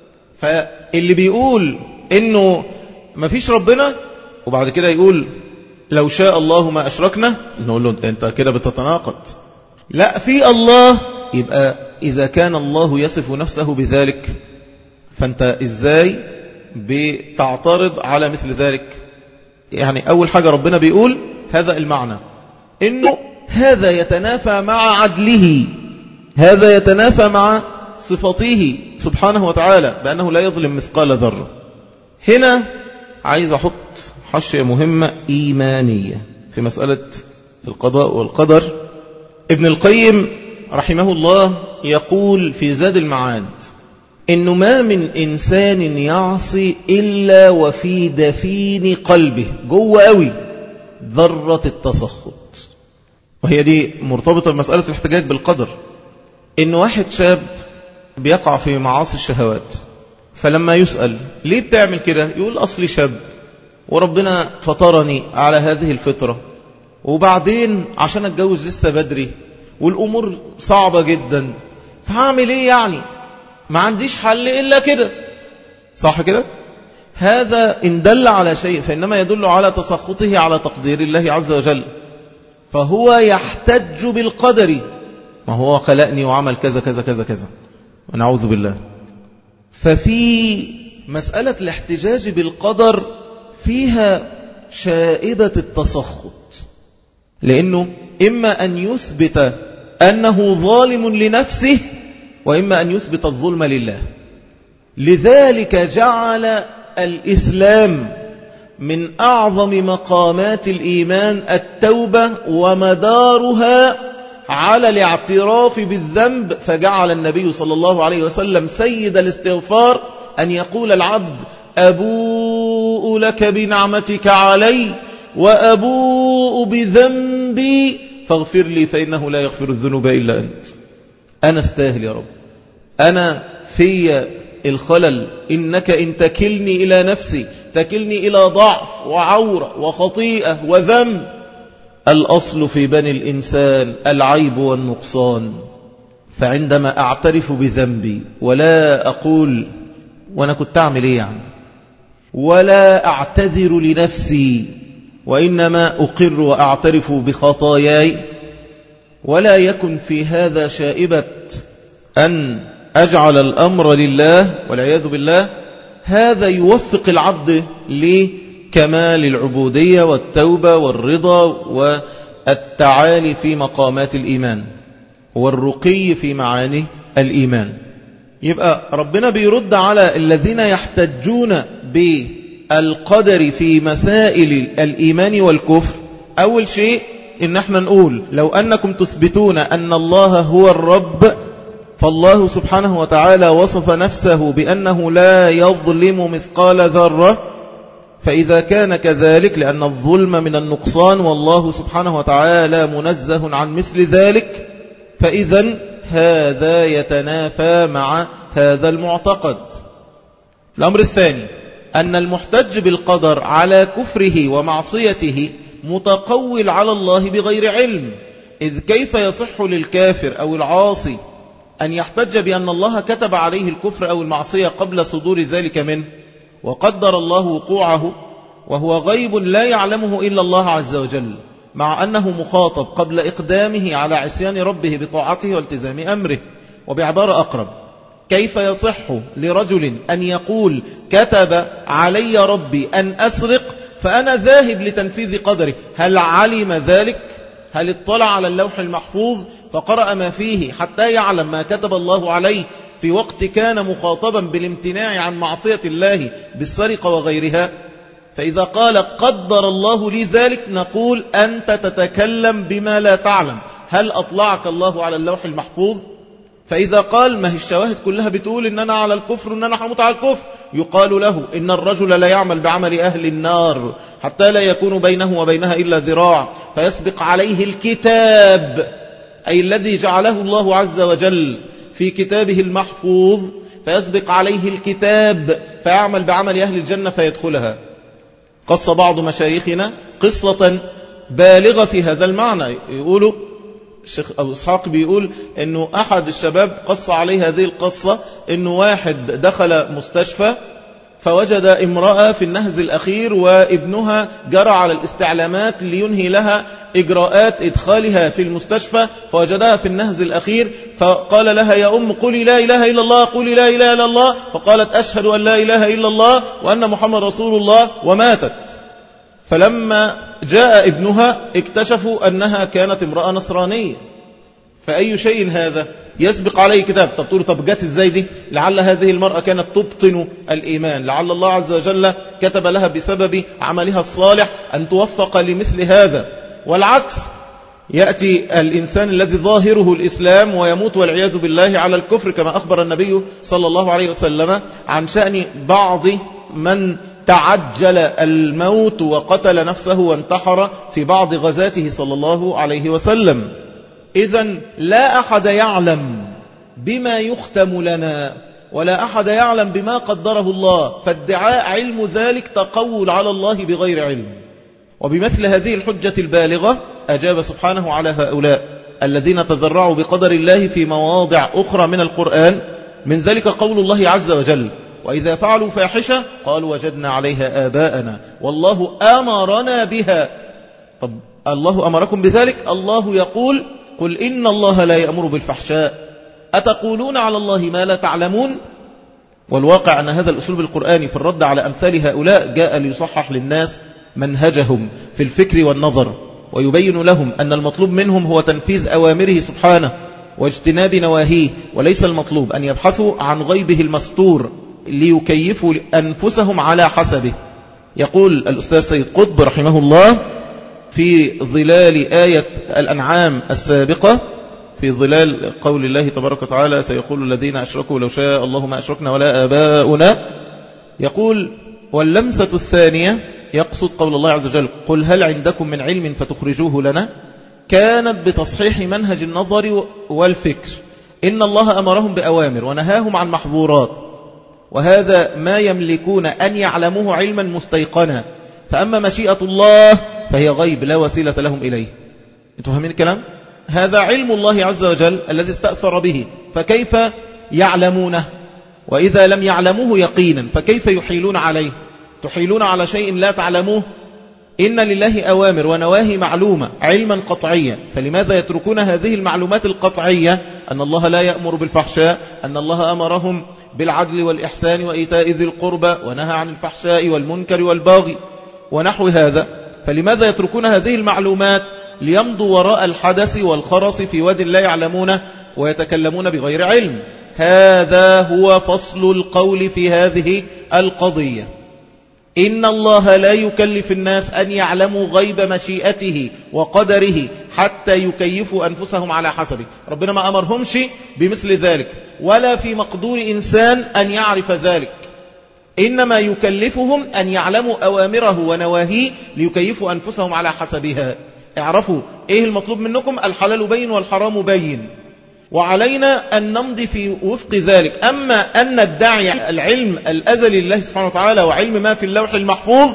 فاللي بيقول أنه ما فيش ربنا وبعد كده يقول لو شاء الله ما أشركنا، نقول له أنت كده بتتناقض. لا، في الله. يبقى إذا كان الله يصف نفسه بذلك فأنت إزاي بتعترض على مثل ذلك؟ يعني أول حاجة ربنا بيقول هذا المعنى، إنه هذا يتنافى مع عدله، هذا يتنافى مع صفاته سبحانه وتعالى بأنه لا يظلم مثقال ذرة. هنا عايز أحط حاشية مهمة إيمانية في مسألة القضاء والقدر. ابن القيم رحمه الله يقول في زاد المعاد إنه ما من إنسان يعصي إلا وفي دفين قلبه جوه قوي ذرة التسخط. وهي دي مرتبطة بمسألة الاحتجاج بالقدر. إن واحد شاب بيقع في معاصي الشهوات، فلما يسأل ليه بتعمل كده يقول أصلي شاب وربنا فطرني على هذه الفطرة، وبعدين عشان أتجوز لسه بدري والأمور صعبة جدا، فهعمل إيه يعني؟ ما عنديش حل إلا كده. صح كده؟ هذا إن دل على شيء فإنما يدل على تسخطه على تقدير الله عز وجل، فهو يحتج بالقدر. ما هو خلقني وعمل كذا كذا كذا كذا ونعوذ بالله. ففي مسألة الاحتجاج بالقدر فيها شائبة التسخط، لأنه إما أن يثبت أنه ظالم لنفسه وإما أن يثبت الظلم لله. لذلك جعل الإسلام من أعظم مقامات الإيمان التوبة ومدارها على الاعتراف بالذنب، فجعل النبي صلى الله عليه وسلم سيد الاستغفار أن يقول العبد أبوء لك بنعمتك علي وأبوء بذنبي فاغفر لي فإنه لا يغفر الذنوب إلا أنت. أنا استاهل يا رب، أنا في الخلل، إنك إن تكلني إلى نفسي تكلني إلى ضعف وعورة وخطيئة وذنب. الأصل في بني الإنسان العيب والنقصان، فعندما أعترف بذنبي ولا أقول وأنا كنت أعمل إيه يعني، ولا أعتذر لنفسي وإنما أقر وأعترف بخطاياي، ولا يكن في هذا شائبة أن أجعل الأمر لله والعياذ بالله، هذا يوفق العبد لكمال العبودية والتوبة والرضا والتعالي في مقامات الإيمان والرقي في معاني الإيمان. يبقى ربنا بيرد على الذين يحتجون بالقدر في مسائل الإيمان والكفر. أول شيء إن احنا نقول لو أنكم تثبتون أن الله هو الرب، فالله سبحانه وتعالى وصف نفسه بأنه لا يظلم مثقال ذرة، فإذا كان كذلك لأن الظلم من النقصان والله سبحانه وتعالى منزه عن مثل ذلك، فإذا هذا يتنافى مع هذا المعتقد. الأمر الثاني أن المحتج بالقدر على كفره ومعصيته متقول على الله بغير علم، إذ كيف يصح للكافر أو العاصي أن يحتج بأن الله كتب عليه الكفر أو المعصية قبل صدور ذلك منه وقدر الله وقوعه وهو غيب لا يعلمه إلا الله عز وجل، مع أنه مخاطب قبل إقدامه على عصيان ربه بطاعته والتزام أمره. وبعبارة أقرب، كيف يصح لرجل أن يقول كتب علي ربي أن أسرق فأنا ذاهب لتنفيذ قدره؟ هل علم ذلك؟ هل اطلع على اللوح المحفوظ فقرأ ما فيه حتى يعلم ما كتب الله عليه في وقت كان مخاطبا بالامتناع عن معصية الله بالسرقة وغيرها؟ فإذا قال قدر الله لي ذلك نقول أنت تتكلم بما لا تعلم، هل أطلعك الله على اللوح المحفوظ؟ فإذا قال ما هي الشواهد كلها بتقول إن أنا على الكفر وإن أنا حموت على الكفر، يقال له إن الرجل لا يعمل بعمل أهل النار حتى لا يكون بينه وبينها إلا ذراع فيسبق عليه الكتاب، أي الذي جعله الله عز وجل في كتابه المحفوظ، فيسبق عليه الكتاب فيعمل بعمل أهل الجنة فيدخلها. قص بعض مشايخنا قصة بالغة في هذا المعنى، يقولوا الشيخ أبو إسحاق بيقول أنه أحد الشباب قص عليه هذه القصة، أنه واحد دخل مستشفى فوجد امرأة في النهز الأخير وابنها جرى على الاستعلامات لينهي لها إجراءات إدخالها في المستشفى، فوجدها في النهز الأخير فقال لها يا أم قولي لا إله إلا الله، قولي لا إله إلا الله، فقالت أشهد أن لا إله إلا الله وأن محمد رسول الله، وماتت. فلما جاء ابنها اكتشفوا أنها كانت امرأة نصرانية. فأي شيء هذا؟ يسبق عليه كتاب. طب تقول طب جت ازاي دي؟ لعل هذه المرأة كانت تبطن الإيمان، لعل الله عز وجل كتب لها بسبب عملها الصالح أن توفق لمثل هذا. والعكس، يأتي الإنسان الذي ظاهره الإسلام ويموت والعياذ بالله على الكفر، كما أخبر النبي صلى الله عليه وسلم عن شأن بعض من تعجل الموت وقتل نفسه وانتحر في بعض غزاته صلى الله عليه وسلم. إذن لا أحد يعلم بما يختم لنا، ولا أحد يعلم بما قدره الله، فادعاء علم ذلك تقول على الله بغير علم. وبمثل هذه الحجة البالغة أجاب سبحانه على هؤلاء الذين تذرعوا بقدر الله في مواضع أخرى من القرآن، من ذلك قول الله عز وجل: وإذا فعلوا فاحشة قالوا وجدنا عليها آباءنا والله أمرنا بها. طب الله أمركم بذلك؟ الله يقول: قل إن الله لا يأمر بالفحشاء أتقولون على الله ما لا تعلمون. والواقع أن هذا الأسلوب القرآني في الرد على أمثال هؤلاء جاء ليصحح للناس منهجهم في الفكر والنظر، ويبين لهم أن المطلوب منهم هو تنفيذ أوامره سبحانه واجتناب نواهيه، وليس المطلوب أن يبحثوا عن غيبه المستور ليكيفوا أنفسهم على حسبه. يقول الأستاذ سيد قطب رحمه الله في ظلال آية الأنعام السابقة، في ظلال قول الله تبارك وتعالى: سيقول الذين أشركوا لو شاء الله ما أشركنا ولا آباؤنا. يقول: واللمسة الثانية يقصد قول الله عز وجل: قل هل عندكم من علم فتخرجوه لنا، كانت بتصحيح منهج النظر والفكر. إن الله أمرهم بأوامر ونهاهم عن محظورات، وهذا ما يملكون أن يعلموه علما مستيقنا، فأما مشيئة الله فهي غيب لا وسيلة لهم إليه. أنتم فاهمين الكلام؟ هذا علم الله عز وجل الذي استأثر به، فكيف يعلمونه؟ وإذا لم يعلموه يقينا فكيف يحيلون عليه؟ تحيلون على شيء لا تعلموه. إن لله أوامر ونواهي معلومة علما قطعيا، فلماذا يتركون هذه المعلومات القطعية؟ أن الله لا يأمر بالفحشاء، أن الله أمرهم بالعدل والإحسان وإيتاء ذي القربى، ونهى عن الفحشاء والمنكر والبغي ونحو هذا. فلماذا يتركون هذه المعلومات ليمضوا وراء الحدث والخرس في واد لا يعلمونه ويتكلمون بغير علم؟ هذا هو فصل القول في هذه القضية. إن الله لا يكلف الناس أن يعلموا غيب مشيئته وقدره حتى يكيفوا أنفسهم على حسبه. ربنا ما أمرهمش بمثل ذلك، ولا في مقدور إنسان أن يعرف ذلك، إنما يكلفهم أن يعلموا أوامره ونواهيه ليكيفوا أنفسهم على حسبها. اعرفوا إيه المطلوب منكم، الحلال بين والحرام بين، وعلينا أن نمضي في وفق ذلك. أما أن ندعي العلم الأزلي لله سبحانه وتعالى وعلم ما في اللوح المحفوظ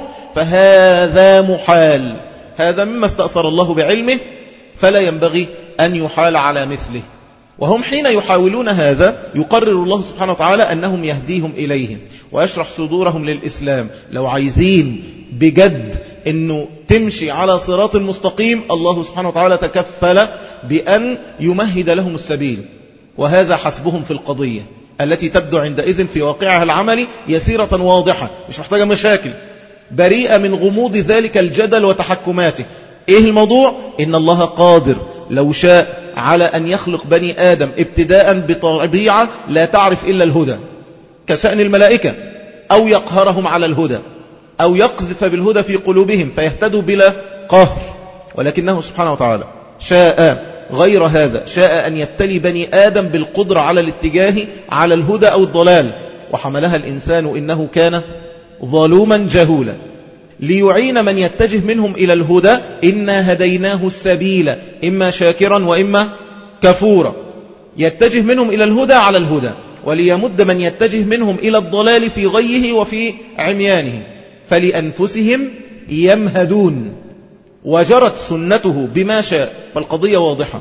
فهذا محال، هذا مما استأثر الله بعلمه، فلا ينبغي أن يحال على مثله. وهم حين يحاولون هذا يقرر الله سبحانه وتعالى أنهم يهديهم إليه ويشرح صدورهم للإسلام. لو عايزين بجد أنه تمشي على صراط المستقيم، الله سبحانه وتعالى تكفل بأن يمهد لهم السبيل، وهذا حسبهم في القضية التي تبدو عندئذ في واقعها العملي يسيرة واضحة، مش محتاجة مشاكل، بريئة من غموض ذلك الجدل وتحكماته. إيه الموضوع؟ إن الله قادر لو شاء على أن يخلق بني آدم ابتداء بطبيعة لا تعرف إلا الهدى كشأن الملائكة، أو يقهرهم على الهدى، أو يقذف بالهدى في قلوبهم فيهتدوا بلا قهر، ولكنه سبحانه وتعالى شاء غير هذا، شاء أن يبتلي بني آدم بالقدرة على الاتجاه على الهدى أو الضلال، وحملها الإنسان إنه كان ظلوما جهولا، ليعين من يتجه منهم إلى الهدى. إنا هديناه السبيل إما شاكرا وإما كفورا، يتجه منهم إلى الهدى على الهدى، وليمد من يتجه منهم إلى الضلال في غيه وفي عميانه، فلأنفسهم يمهدون. وجرت سنته بما شاء، فالقضية واضحة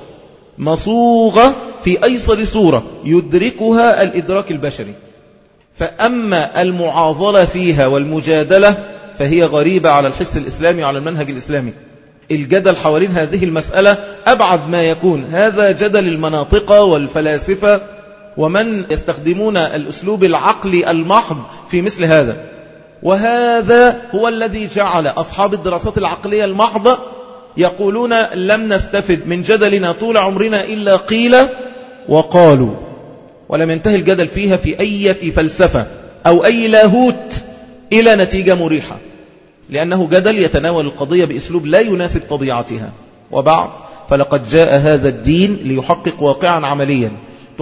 مصوغة في أيسر صورة يدركها الإدراك البشري. فأما المعاضلة فيها والمجادلة فهي غريبة على الحس الإسلامي وعلى المنهج الإسلامي. الجدل حوالين هذه المسألة أبعد ما يكون، هذا جدل المناطق والفلاسفة ومن يستخدمون الأسلوب العقلي المحض في مثل هذا. وهذا هو الذي جعل أصحاب الدراسات العقلية المحضة يقولون لم نستفد من جدلنا طول عمرنا إلا قيل وقالوا، ولم ينتهي الجدل فيها في أي فلسفة أو أي لاهوت إلى نتيجة مريحة، لأنه جدل يتناول القضية بأسلوب لا يناسب طبيعتها. وبعد، فلقد جاء هذا الدين ليحقق واقعا عمليا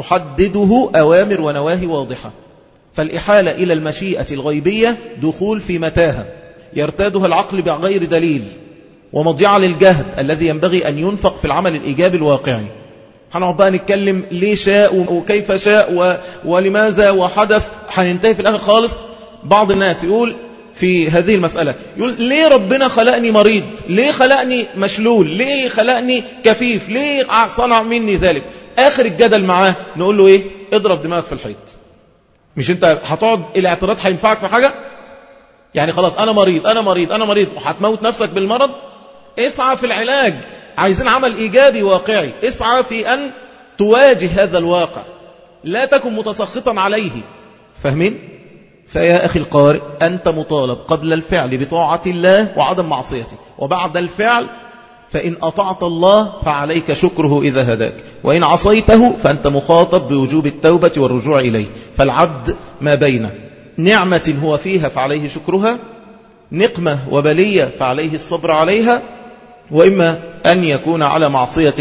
تحدده أوامر ونواهي واضحة، فالإحالة إلى المشيئة الغيبية دخول في متاهة يرتادها العقل بغير دليل، ومضيعة للجهد الذي ينبغي أن ينفق في العمل الإيجابي الواقعي. هنقعد بقى نتكلم ليه شاء وكيف شاء ولماذا وحدث، هننتهي في الآخر خالص. بعض الناس يقول في هذه المسألة، يقول ليه ربنا خلقني مريض، ليه خلقني مشلول، ليه خلقني كفيف، ليه صنع مني ذلك. آخر الجدل معاه نقول له إيه؟ اضرب دماغك في الحيط. مش انت هتقعد الاعتراض هينفعك في حاجة؟ يعني خلاص أنا مريض أنا مريض أنا مريض وهتموت نفسك بالمرض؟ اسعى في العلاج. عايزين عمل إيجابي واقعي، اسعى في أن تواجه هذا الواقع، لا تكن متسخطا عليه. فاهمين؟ فيا أخي القارئ، أنت مطالب قبل الفعل بطاعة الله وعدم معصيته، وبعد الفعل فإن أطعت الله فعليك شكره إذا هداك، وإن عصيته فأنت مخاطب بوجوب التوبة والرجوع إليه. فالعبد ما بين نعمة هو فيها فعليه شكرها، نقمة وبلية فعليه الصبر عليها، وإما أن يكون على معصية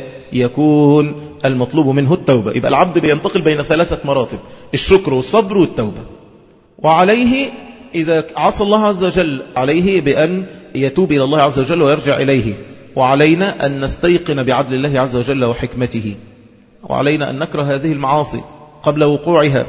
فيكون المطلوب منه التوبة. يبقى العبد بينتقل بين 3 مراتب: الشكر والصبر والتوبة. وعليه إذا عصى الله عز وجل عليه بأن يتوب إلى الله عز وجل ويرجع إليه، وعلينا أن نستيقن بعدل الله عز وجل وحكمته، وعلينا أن نكره هذه المعاصي قبل وقوعها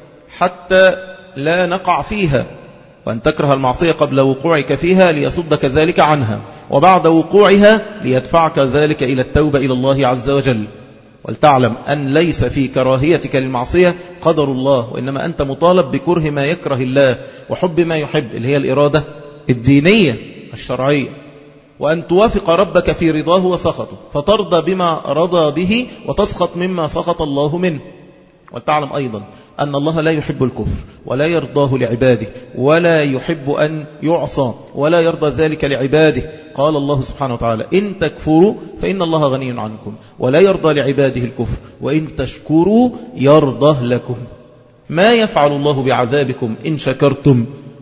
حتى لا نقع فيها، وأن تكره المعصية قبل وقوعك فيها ليصدك ذلك عنها، وبعد وقوعها ليدفعك ذلك إلى التوبة إلى الله عز وجل. ولتعلم أن ليس في كراهيتك للمعصية قدر الله، وإنما أنت مطالب بكره ما يكره الله وحب ما يحب، اللي هي الإرادة الدينية الشرعية، وأن توافق ربك في رضاه وسخطه، فترضى بما رضى به وتسخط مما سخط الله منه. وتعلم أيضا أن الله لا يحب الكفر ولا يرضاه لعباده، ولا يحب أن يعصى ولا يرضى ذلك لعباده. قال الله سبحانه وتعالى: إن تكفروا فإن الله غني عنكم ولا يرضى لعباده الكفر وإن تشكروا يرضه لكم. ما يفعل الله بعذابكم إن شكرتم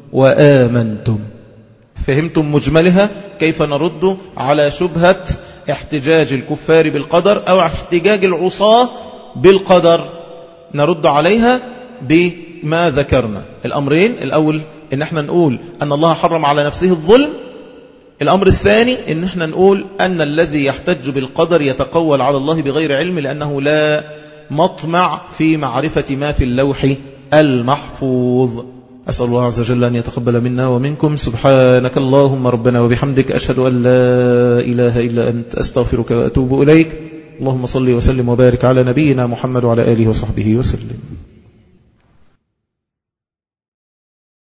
وآمنتم. فهمتم مجملها؟ كيف نرد على شبهة احتجاج الكفار بالقدر أو احتجاج العصاة بالقدر؟ نرد عليها بما ذكرنا. الأمرين: الأول إن احنا نقول أن الله حرم على نفسه الظلم. الأمر الثاني إن احنا نقول أن الذي يحتج بالقدر يتقول على الله بغير علم، لأنه لا مطمع في معرفة ما في اللوح المحفوظ. أسأل الله عز وجل أن يتقبل منا ومنكم. سبحانك اللهم ربنا وبحمدك، أشهد أن لا إله إلا أنت، أستغفرك وأتوب إليك. اللهم صل وسلم وبارك على نبينا محمد وعلى آله وصحبه وسلم.